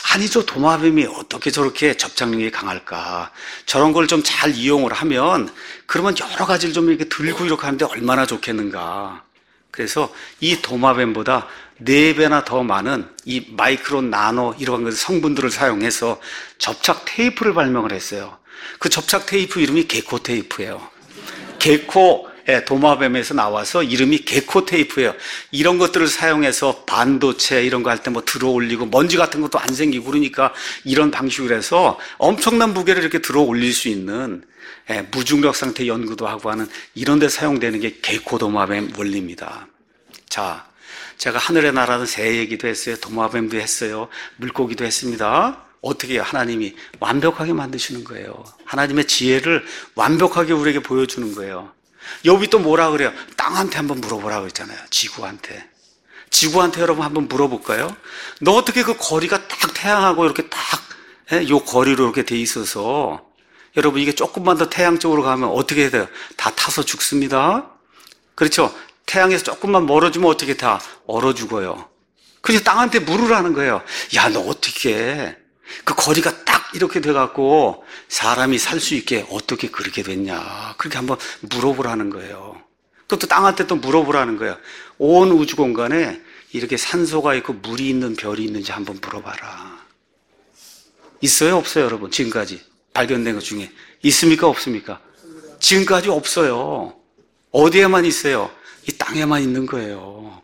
아니, 저 도마뱀이 어떻게 저렇게 접착력이 강할까? 저런 걸 좀 잘 이용을 하면, 그러면 여러 가지를 좀 이렇게 들고 이렇게 하는데 얼마나 좋겠는가. 그래서 이 도마뱀보다 4배나 더 많은 이 마이크론, 나노 이런 것들 성분들을 사용해서 접착 테이프를 발명을 했어요. 그 접착 테이프 이름이 게코 테이프예요. 게코, 도마뱀에서 나와서 이름이 게코 테이프예요. 이런 것들을 사용해서 반도체 이런 거 할 때 뭐 들어 올리고 먼지 같은 것도 안 생기고 그러니까 이런 방식으로 해서 엄청난 무게를 이렇게 들어 올릴 수 있는 무중력 상태 연구도 하고 하는 이런 데 사용되는 게 게코 도마뱀 원리입니다. 자, 제가 하늘의 나라는 새 얘기도 했어요. 도마뱀도 했어요. 물고기도 했습니다. 어떻게 해요? 하나님이 완벽하게 만드시는 거예요. 하나님의 지혜를 완벽하게 우리에게 보여주는 거예요. 욥이 또 뭐라 그래요? 땅한테 한번 물어보라 그랬잖아요. 지구한테. 지구한테 여러분 한번 물어볼까요? 너 어떻게 그 거리가 딱 태양하고 이렇게 딱 요 거리로 이렇게 돼 있어서 여러분 이게 조금만 더 태양 쪽으로 가면 어떻게 해야 돼요? 다 타서 죽습니다. 그렇죠? 태양에서 조금만 멀어지면 어떻게 다 얼어 죽어요. 그래서 땅한테 물으라는 거예요. 야, 너 어떻게 그 거리가 딱 이렇게 돼갖고 사람이 살 수 있게 어떻게 그렇게 됐냐. 그렇게 한번 물어보라는 거예요. 또 땅한테 또 물어보라는 거예요. 온 우주 공간에 이렇게 산소가 있고 물이 있는 별이 있는지 한번 물어봐라. 있어요? 없어요? 여러분 지금까지 발견된 것 중에 있습니까? 없습니까? 지금까지 없어요. 어디에만 있어요? 이 땅에만 있는 거예요.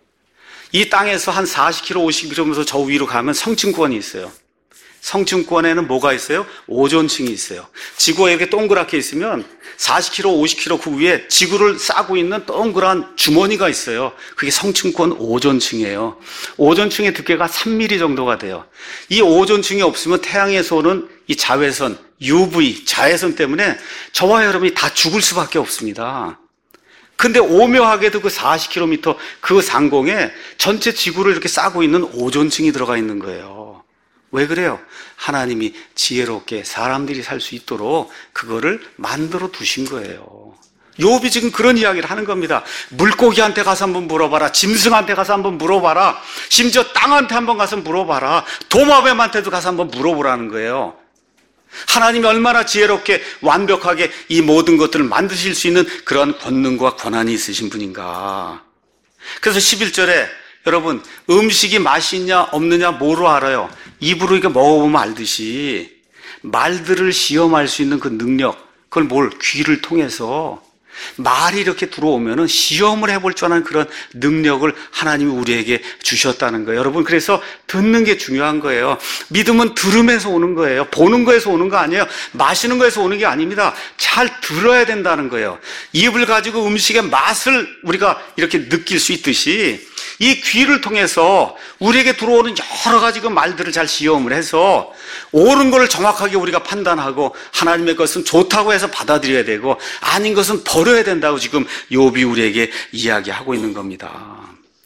이 땅에서 한 40km, 50km 저 위로 가면 성층권이 있어요. 성층권에는 뭐가 있어요? 오존층이 있어요. 지구가 이렇게 동그랗게 있으면 40km, 50km 그 위에 지구를 싸고 있는 동그란 주머니가 있어요. 그게 성층권 오존층이에요. 오존층의 두께가 3mm 정도가 돼요. 이 오존층이 없으면 태양에서 오는 이 자외선, UV, 자외선 때문에 저와 여러분이 다 죽을 수밖에 없습니다. 근데 오묘하게도 그 40km 그 상공에 전체 지구를 이렇게 싸고 있는 오존층이 들어가 있는 거예요. 왜 그래요? 하나님이 지혜롭게 사람들이 살 수 있도록 그거를 만들어 두신 거예요. 욥이 지금 그런 이야기를 하는 겁니다. 물고기한테 가서 한번 물어봐라. 짐승한테 가서 한번 물어봐라. 심지어 땅한테 한번 가서 물어봐라. 도마뱀한테도 가서 한번 물어보라는 거예요. 하나님이 얼마나 지혜롭게 완벽하게 이 모든 것들을 만드실 수 있는 그런 권능과 권한이 있으신 분인가. 그래서 11절에 여러분 음식이 맛이 있냐 없느냐 뭐로 알아요? 입으로 이렇게 먹어보면 알듯이 말들을 시험할 수 있는 그 능력, 그걸 뭘? 귀를 통해서 말이 이렇게 들어오면은 시험을 해볼 줄 아는 그런 능력을 하나님이 우리에게 주셨다는 거예요. 여러분, 그래서 듣는 게 중요한 거예요. 믿음은 들음에서 오는 거예요. 보는 거에서 오는 거 아니에요. 마시는 거에서 오는 게 아닙니다. 잘 들어야 된다는 거예요. 입을 가지고 음식의 맛을 우리가 이렇게 느낄 수 있듯이 이 귀를 통해서 우리에게 들어오는 여러 가지 그 말들을 잘 시험을 해서 옳은 걸 정확하게 우리가 판단하고 하나님의 것은 좋다고 해서 받아들여야 되고 아닌 것은 버려야 된다고 지금 욥이 우리에게 이야기하고 있는 겁니다.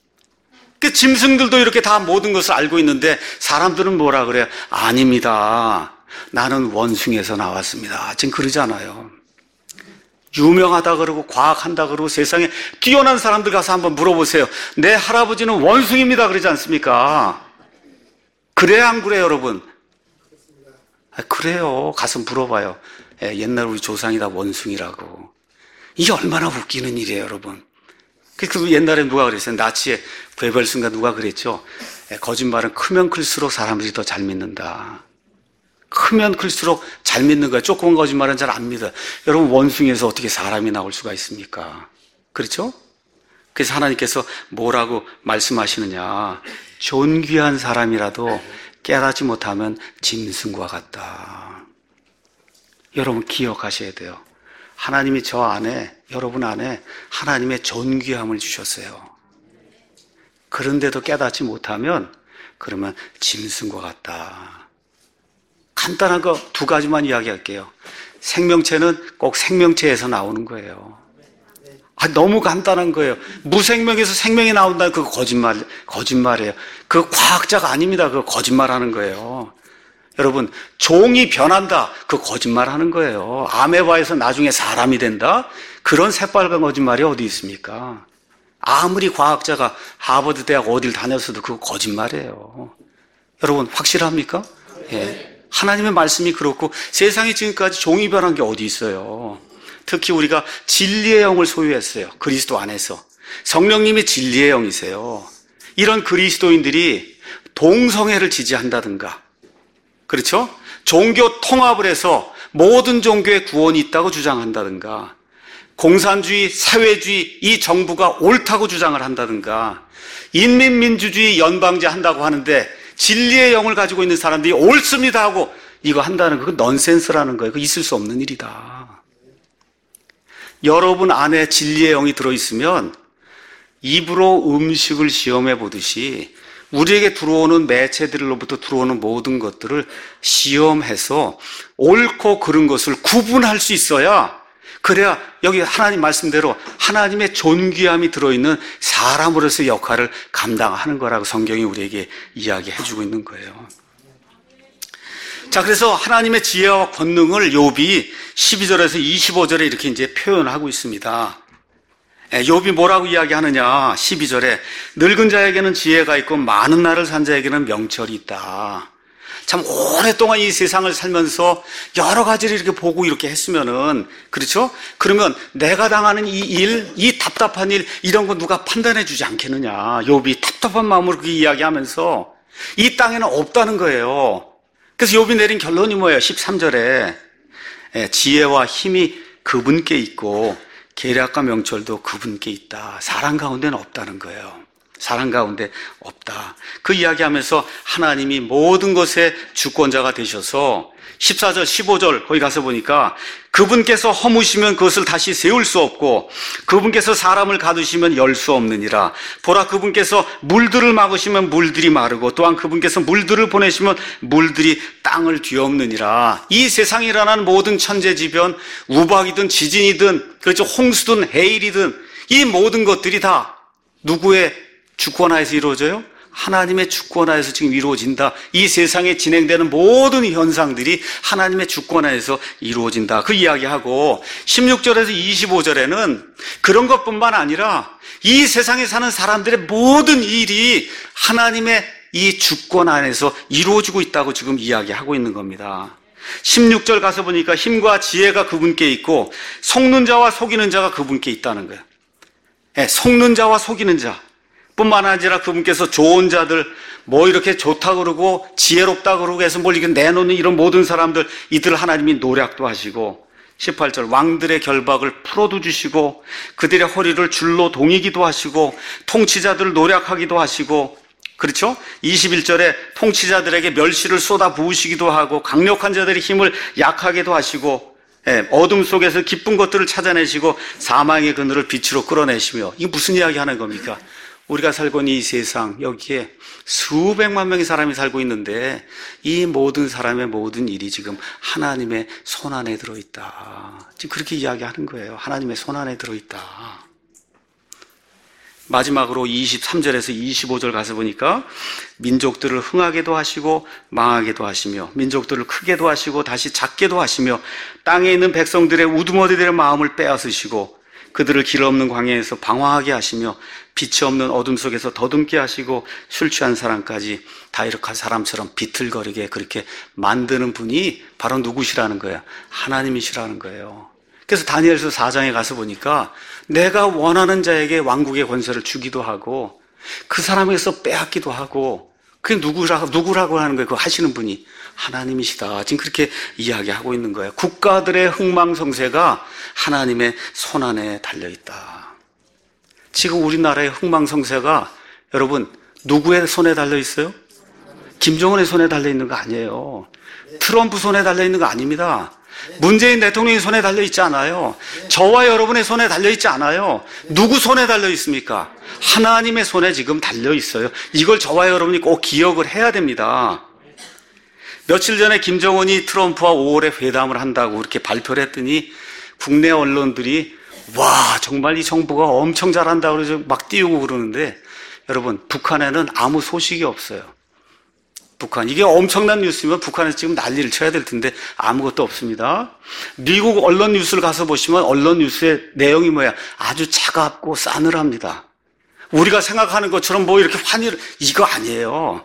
그 짐승들도 이렇게 다 모든 것을 알고 있는데 사람들은 뭐라 그래요? 아닙니다. 나는 원숭이에서 나왔습니다. 지금 그러잖아요. 유명하다 그러고 과학한다 그러고 세상에 뛰어난 사람들 가서 한번 물어보세요. 내 할아버지는 원숭이입니다 그러지 않습니까? 그래야 안 그래요 여러분? 그래요. 가서 물어봐요. 옛날 우리 조상이 다 원숭이라고. 이게 얼마나 웃기는 일이에요 여러분. 그 옛날에 누가 그랬어요? 나치의 괴벨슨가 누가 그랬죠? 거짓말은 크면 클수록 사람들이 더 잘 믿는다. 크면 클수록 잘 믿는 거예요. 조그만 거짓말은 잘 안 믿어요. 여러분 원숭이에서 어떻게 사람이 나올 수가 있습니까? 그렇죠? 그래서 하나님께서 뭐라고 말씀하시느냐. 존귀한 사람이라도 깨닫지 못하면 짐승과 같다. 여러분 기억하셔야 돼요. 하나님이 저 안에, 여러분 안에 하나님의 존귀함을 주셨어요. 그런데도 깨닫지 못하면 그러면 짐승과 같다. 간단한 거 두 가지만 이야기할게요. 생명체는 꼭 생명체에서 나오는 거예요. 너무 간단한 거예요. 무생명에서 생명이 나온다는 그거 거짓말이에요. 그거 과학자가 아닙니다. 그거 거짓말하는 거예요. 여러분, 종이 변한다. 그거 거짓말하는 거예요. 아메바에서 나중에 사람이 된다? 그런 새빨간 거짓말이 어디 있습니까? 아무리 과학자가 하버드 대학 어딜 다녔어도 그거 거짓말이에요. 여러분 확실합니까? 예. 하나님의 말씀이 그렇고 세상에 지금까지 종이 변한 게 어디 있어요. 특히 우리가 진리의 영을 소유했어요. 그리스도 안에서. 성령님이 진리의 영이세요. 이런 그리스도인들이 동성애를 지지한다든가, 그렇죠? 종교 통합을 해서 모든 종교에 구원이 있다고 주장한다든가, 공산주의, 사회주의, 이 정부가 옳다고 주장을 한다든가, 인민민주주의 연방제 한다고 하는데 진리의 영을 가지고 있는 사람들이 옳습니다 하고 이거 한다는 거, 그건 넌센스라는 거예요. 그거 있을 수 없는 일이다. 여러분 안에 진리의 영이 들어있으면 입으로 음식을 시험해 보듯이 우리에게 들어오는 매체들로부터 들어오는 모든 것들을 시험해서 옳고 그른 것을 구분할 수 있어야, 그래야 여기 하나님 말씀대로 하나님의 존귀함이 들어있는 사람으로서의 역할을 감당하는 거라고 성경이 우리에게 이야기해 주고 있는 거예요. 자, 그래서 하나님의 지혜와 권능을 욥이 12절에서 25절에 이렇게 이제 표현하고 있습니다. 욥이 뭐라고 이야기하느냐? 12절에 늙은 자에게는 지혜가 있고 많은 날을 산 자에게는 명철이 있다. 참 오랫동안 이 세상을 살면서 여러 가지를 이렇게 보고 이렇게 했으면은, 그렇죠? 그러면 내가 당하는 이 일, 이 답답한 일, 이런 거 누가 판단해 주지 않겠느냐? 욥이 답답한 마음으로 그렇게 이야기하면서 이 땅에는 없다는 거예요. 그래서 욥이 내린 결론이 뭐예요? 13절에 지혜와 힘이 그분께 있고 계략과 명철도 그분께 있다. 사람 가운데는 없다는 거예요. 사람 가운데 없다. 그 이야기하면서 하나님이 모든 것의 주권자가 되셔서 14절, 15절 거기 가서 보니까 그분께서 허무시면 그것을 다시 세울 수 없고 그분께서 사람을 가두시면 열 수 없느니라. 보라, 그분께서 물들을 막으시면 물들이 마르고 또한 그분께서 물들을 보내시면 물들이 땅을 뒤엎느니라. 이 세상에 일어나는 모든 천재지변, 우박이든 지진이든, 그렇죠, 홍수든 해일이든 이 모든 것들이 다 누구의 주권하에서 이루어져요? 하나님의 주권하에서 지금 이루어진다. 이 세상에 진행되는 모든 현상들이 하나님의 주권하에서 이루어진다. 그 이야기하고 16절에서 25절에는 그런 것뿐만 아니라 이 세상에 사는 사람들의 모든 일이 하나님의 이 주권 안에서 이루어지고 있다고 지금 이야기하고 있는 겁니다. 16절 가서 보니까 힘과 지혜가 그분께 있고 속는 자와 속이는 자가 그분께 있다는 거예요. 네, 속는 자와 속이는 자 뿐만 아니라 그분께서 좋은 자들, 뭐 이렇게 좋다 그러고 지혜롭다 그러고 해서 뭘 이렇게 내놓는 이런 모든 사람들, 이들 하나님이 노략도 하시고, 18절 왕들의 결박을 풀어도 주시고 그들의 허리를 줄로 동이기도 하시고 통치자들을 노략하기도 하시고, 그렇죠? 21절에 통치자들에게 멸시를 쏟아 부으시기도 하고 강력한 자들의 힘을 약하게도 하시고, 어둠 속에서 기쁜 것들을 찾아내시고 사망의 그늘을 빛으로 끌어내시며, 이게 무슨 이야기 하는 겁니까? 우리가 살고 있는 이 세상, 여기에 수백만 명의 사람이 살고 있는데 이 모든 사람의 모든 일이 지금 하나님의 손안에 들어있다. 지금 그렇게 이야기하는 거예요. 하나님의 손안에 들어있다. 마지막으로 23절에서 25절 가서 보니까 민족들을 흥하게도 하시고 망하게도 하시며 민족들을 크게도 하시고 다시 작게도 하시며 땅에 있는 백성들의 우두머리들의 마음을 빼앗으시고 그들을 길 없는 광야에서 방황하게 하시며 빛이 없는 어둠 속에서 더듬게 하시고 술 취한 사람까지 다 이렇게 사람처럼 비틀거리게 그렇게 만드는 분이 바로 누구시라는 거예요? 하나님이시라는 거예요. 그래서 다니엘서 4장에 가서 보니까 내가 원하는 자에게 왕국의 권세를 주기도 하고 그 사람에게서 빼앗기도 하고, 그게 누구라고 하는 거예요? 그거 하시는 분이 하나님이시다. 지금 그렇게 이야기하고 있는 거예요. 국가들의 흥망성쇠가 하나님의 손안에 달려있다. 지금 우리나라의 흥망성쇠가 여러분 누구의 손에 달려있어요? 김정은의 손에 달려있는 거 아니에요. 트럼프 손에 달려있는 거 아닙니다. 문재인 대통령의 손에 달려있지 않아요. 저와 여러분의 손에 달려있지 않아요. 누구 손에 달려있습니까? 하나님의 손에 지금 달려있어요. 이걸 저와 여러분이 꼭 기억을 해야 됩니다. 며칠 전에 김정은이 트럼프와 5월에 회담을 한다고 그렇게 발표를 했더니 국내 언론들이 와, 정말 이 정부가 엄청 잘한다고 그래서 막 띄우고 그러는데, 여러분 북한에는 아무 소식이 없어요. 북한, 이게 엄청난 뉴스면 북한에서 지금 난리를 쳐야 될 텐데 아무것도 없습니다. 미국 언론 뉴스를 가서 보시면 언론 뉴스의 내용이 뭐야? 아주 차갑고 싸늘합니다. 우리가 생각하는 것처럼 뭐 이렇게 환희를, 이거 아니에요.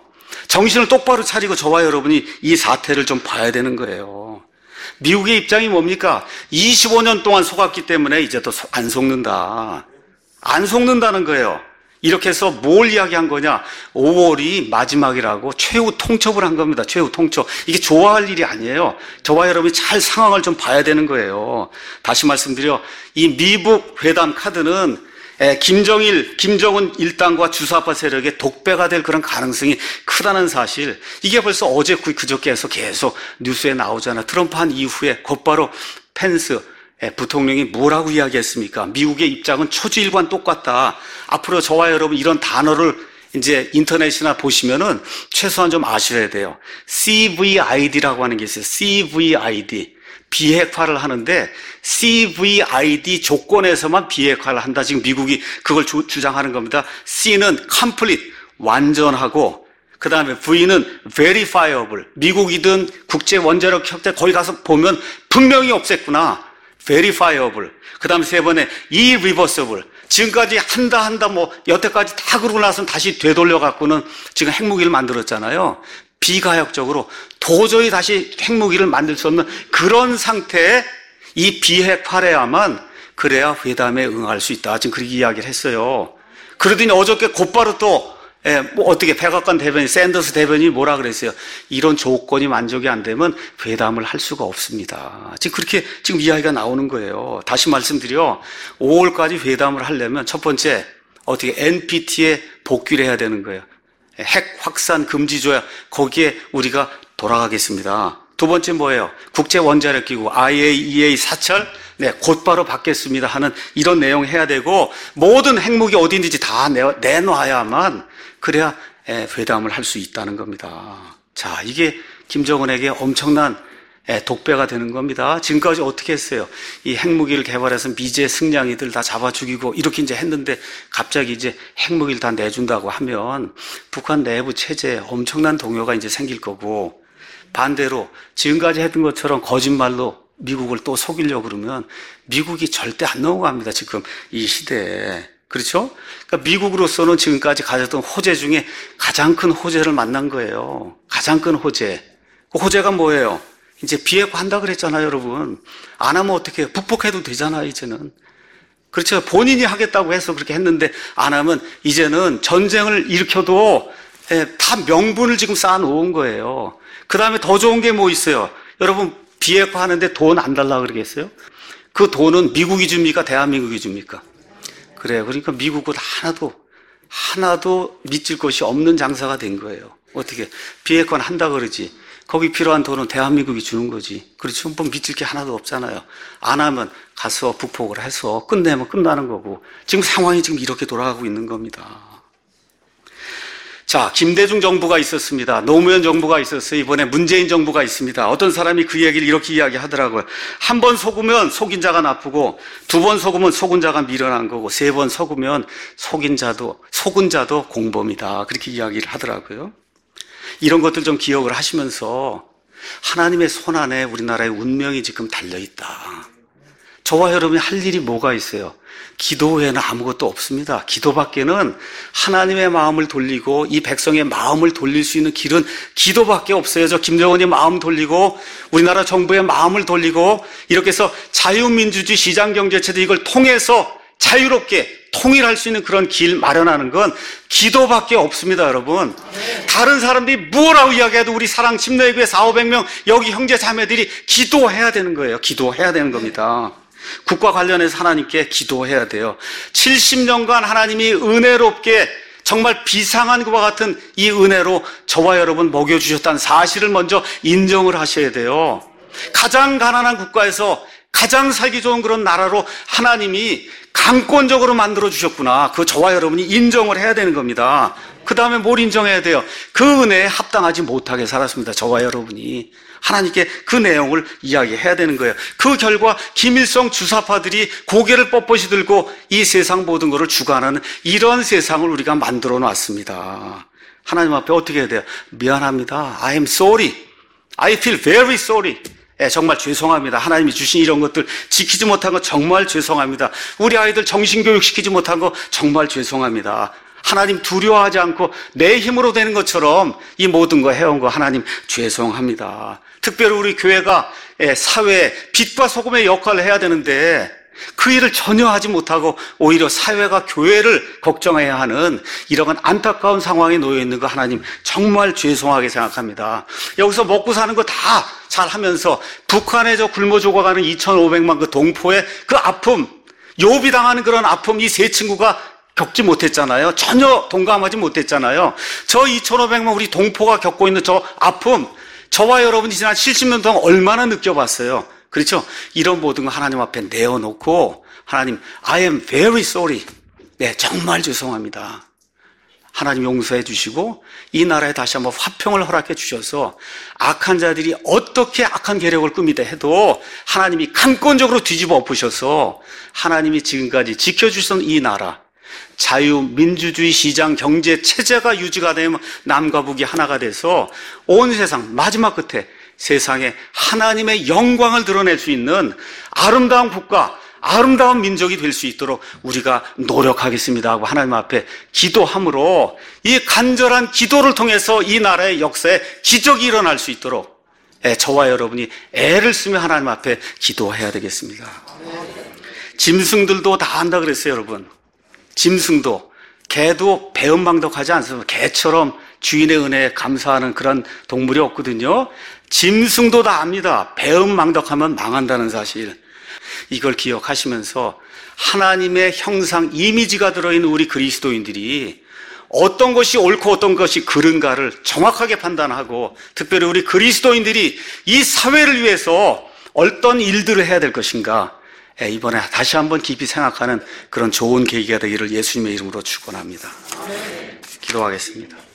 정신을 똑바로 차리고 저와 여러분이 이 사태를 좀 봐야 되는 거예요. 미국의 입장이 뭡니까? 25년 동안 속았기 때문에 이제 또 안 속는다. 안 속는다는 거예요. 이렇게 해서 뭘 이야기한 거냐? 5월이 마지막이라고 최후 통첩을 한 겁니다. 최후 통첩. 이게 좋아할 일이 아니에요. 저와 여러분이 잘 상황을 좀 봐야 되는 거예요. 다시 말씀드려, 이 미북 회담 카드는 김정은 일당과 주사파 세력의 독배가 될 그런 가능성이 크다는 사실, 이게 벌써 어제 그저께 해서 계속 뉴스에 나오잖아. 트럼프 한 이후에 곧바로 펜스 부통령이 뭐라고 이야기했습니까? 미국의 입장은 초지일관 똑같다. 앞으로 저와 여러분 이런 단어를 이제 인터넷이나 보시면은 최소한 좀 아셔야 돼요. CVID라고 하는 게 있어요. CVID. 비핵화를 하는데 CVID 조건에서만 비핵화를 한다. 지금 미국이 그걸 주장하는 겁니다. C는 complete, 완전하고, 그 다음에 V는 verifiable. 미국이든 국제 원자력 협회 거기 가서 보면 분명히 없앴구나. verifiable. 그 다음에 세 번에 irreversible. 지금까지 한다 뭐 여태까지 다 그러고 나서는 다시 되돌려 갖고는 지금 핵무기를 만들었잖아요. 비가역적으로 도저히 다시 핵무기를 만들 수 없는 그런 상태에 이 비핵화래야만, 그래야 회담에 응할 수 있다. 지금 그렇게 이야기를 했어요. 그러더니 어저께 곧바로 또 뭐 어떻게 백악관 대변인 샌더스 대변인이 뭐라 그랬어요? 이런 조건이 만족이 안 되면 회담을 할 수가 없습니다. 지금 그렇게 지금 이야기가 나오는 거예요. 다시 말씀드려, 5월까지 회담을 하려면 첫 번째 어떻게 NPT에 복귀를 해야 되는 거예요. 핵 확산 금지 조약, 거기에 우리가 돌아가겠습니다. 두 번째 뭐예요? 국제 원자력 기구 IAEA 사찰 곧바로 받겠습니다 하는 이런 내용 해야 되고, 모든 핵무기 어디 있는지 다 내놔야만, 그래야 회담을 할 수 있다는 겁니다. 자, 이게 김정은에게 엄청난 독배가 되는 겁니다. 지금까지 어떻게 했어요? 이 핵무기를 개발해서 미제 승냥이들 다 잡아 죽이고 이렇게 이제 했는데, 갑자기 이제 핵무기를 다 내준다고 하면 북한 내부 체제에 엄청난 동요가 이제 생길 거고, 반대로 지금까지 했던 것처럼 거짓말로 미국을 또 속이려고 그러면 미국이 절대 안 넘어갑니다. 지금 이 시대에. 그렇죠? 그러니까 미국으로서는 지금까지 가졌던 호재 중에 가장 큰 호재를 만난 거예요. 가장 큰 호재. 그 호재가 뭐예요? 이제 비핵화 한다 그랬잖아요, 여러분. 안 하면 어떻게 해요? 북폭해도 되잖아요, 이제는. 그렇죠? 본인이 하겠다고 해서 그렇게 했는데 안 하면 이제는 전쟁을 일으켜도 다 명분을 지금 쌓아놓은 거예요. 그 다음에 더 좋은 게 뭐 있어요? 여러분, 비핵화 하는데 돈 안 달라고 그러겠어요? 그 돈은 미국이 줍니까? 대한민국이 줍니까? 그래요. 그러니까 미국은 하나도 믿질 것이 없는 장사가 된 거예요. 어떻게? 비핵화는 한다 그러지. 거기 필요한 돈은 대한민국이 주는 거지. 그렇죠? 뭐 믿질 게 하나도 없잖아요. 안 하면 가서 북폭을 해서 끝내면 끝나는 거고. 지금 상황이 지금 이렇게 돌아가고 있는 겁니다. 자, 김대중 정부가 있었습니다. 노무현 정부가 있었어요. 이번에 문재인 정부가 있습니다. 어떤 사람이 그 얘기를 이렇게 이야기하더라고요. 한 번 속으면 속인 자가 나쁘고, 두 번 속으면 속은 자가 미련한 거고, 세 번 속으면 속은 자도 공범이다. 그렇게 이야기를 하더라고요. 이런 것들 좀 기억을 하시면서 하나님의 손 안에 우리나라의 운명이 지금 달려있다. 저와 여러분이 할 일이 뭐가 있어요? 기도 외에는 아무것도 없습니다. 기도밖에는 하나님의 마음을 돌리고 이 백성의 마음을 돌릴 수 있는 길은 기도밖에 없어요. 저 김정은이 마음 돌리고 우리나라 정부의 마음을 돌리고 이렇게 해서 자유민주주의 시장경제체제 이걸 통해서 자유롭게 통일할 수 있는 그런 길 마련하는 건 기도밖에 없습니다, 여러분. 다른 사람들이 뭐라고 이야기해도 우리 사랑 침례교회 400~500명 여기 형제 자매들이 기도해야 되는 거예요. 기도해야 되는 겁니다. 국가 관련해서 하나님께 기도해야 돼요. 70년간 하나님이 은혜롭게 정말 비상한 것과 같은 이 은혜로 저와 여러분 먹여주셨다는 사실을 먼저 인정을 하셔야 돼요. 가장 가난한 국가에서 가장 살기 좋은 그런 나라로 하나님이 강권적으로 만들어주셨구나. 그거 저와 여러분이 인정을 해야 되는 겁니다. 그 다음에 뭘 인정해야 돼요? 그 은혜에 합당하지 못하게 살았습니다. 저와 여러분이. 하나님께 그 내용을 이야기해야 되는 거예요. 그 결과 김일성 주사파들이 고개를 뻣뻣이 들고 이 세상 모든 것을 주관하는 이런 세상을 우리가 만들어 놨습니다. 하나님 앞에 어떻게 해야 돼요? 미안합니다. I am sorry. I feel very sorry. 정말 죄송합니다. 하나님이 주신 이런 것들 지키지 못한 거 정말 죄송합니다. 우리 아이들 정신교육 시키지 못한 거 정말 죄송합니다. 하나님 두려워하지 않고 내 힘으로 되는 것처럼 이 모든 거 해온 거 하나님 죄송합니다. 특별히 우리 교회가 사회에 빛과 소금의 역할을 해야 되는데 그 일을 전혀 하지 못하고 오히려 사회가 교회를 걱정해야 하는 이런 안타까운 상황에 놓여 있는 거 하나님 정말 죄송하게 생각합니다. 여기서 먹고 사는 거 다 잘하면서 북한에 굶어 죽어가는 2,500만 그 동포의 그 아픔, 욥이 당하는 그런 아픔 이 세 친구가 겪지 못했잖아요. 전혀 동감하지 못했잖아요. 저 2,500만 우리 동포가 겪고 있는 저 아픔, 저와 여러분이 지난 70년 동안 얼마나 느껴봤어요. 그렇죠? 이런 모든 거 하나님 앞에 내어놓고 하나님 I am very sorry. 네, 정말 죄송합니다. 하나님 용서해 주시고 이 나라에 다시 한번 화평을 허락해 주셔서 악한 자들이 어떻게 악한 계략을 꾸미다 해도 하나님이 강권적으로 뒤집어 엎으셔서 하나님이 지금까지 지켜주셨던 이 나라 자유민주주의 시장 경제 체제가 유지가 되면 남과 북이 하나가 돼서 온 세상 마지막 끝에 세상에 하나님의 영광을 드러낼 수 있는 아름다운 국가, 아름다운 민족이 될 수 있도록 우리가 노력하겠습니다 하고 하나님 앞에 기도함으로 이 간절한 기도를 통해서 이 나라의 역사에 기적이 일어날 수 있도록 저와 여러분이 애를 쓰며 하나님 앞에 기도해야 되겠습니다. 짐승들도 다 한다 그랬어요, 여러분. 짐승도, 개도 배은망덕하지 않습니다. 개처럼 주인의 은혜에 감사하는 그런 동물이 없거든요. 짐승도 다 압니다. 배은망덕하면 망한다는 사실. 이걸 기억하시면서 하나님의 형상, 이미지가 들어있는 우리 그리스도인들이 어떤 것이 옳고 어떤 것이 그른가를 정확하게 판단하고 특별히 우리 그리스도인들이 이 사회를 위해서 어떤 일들을 해야 될 것인가 이번에 다시 한번 깊이 생각하는 그런 좋은 계기가 되기를 예수님의 이름으로 축원합니다. 기도하겠습니다.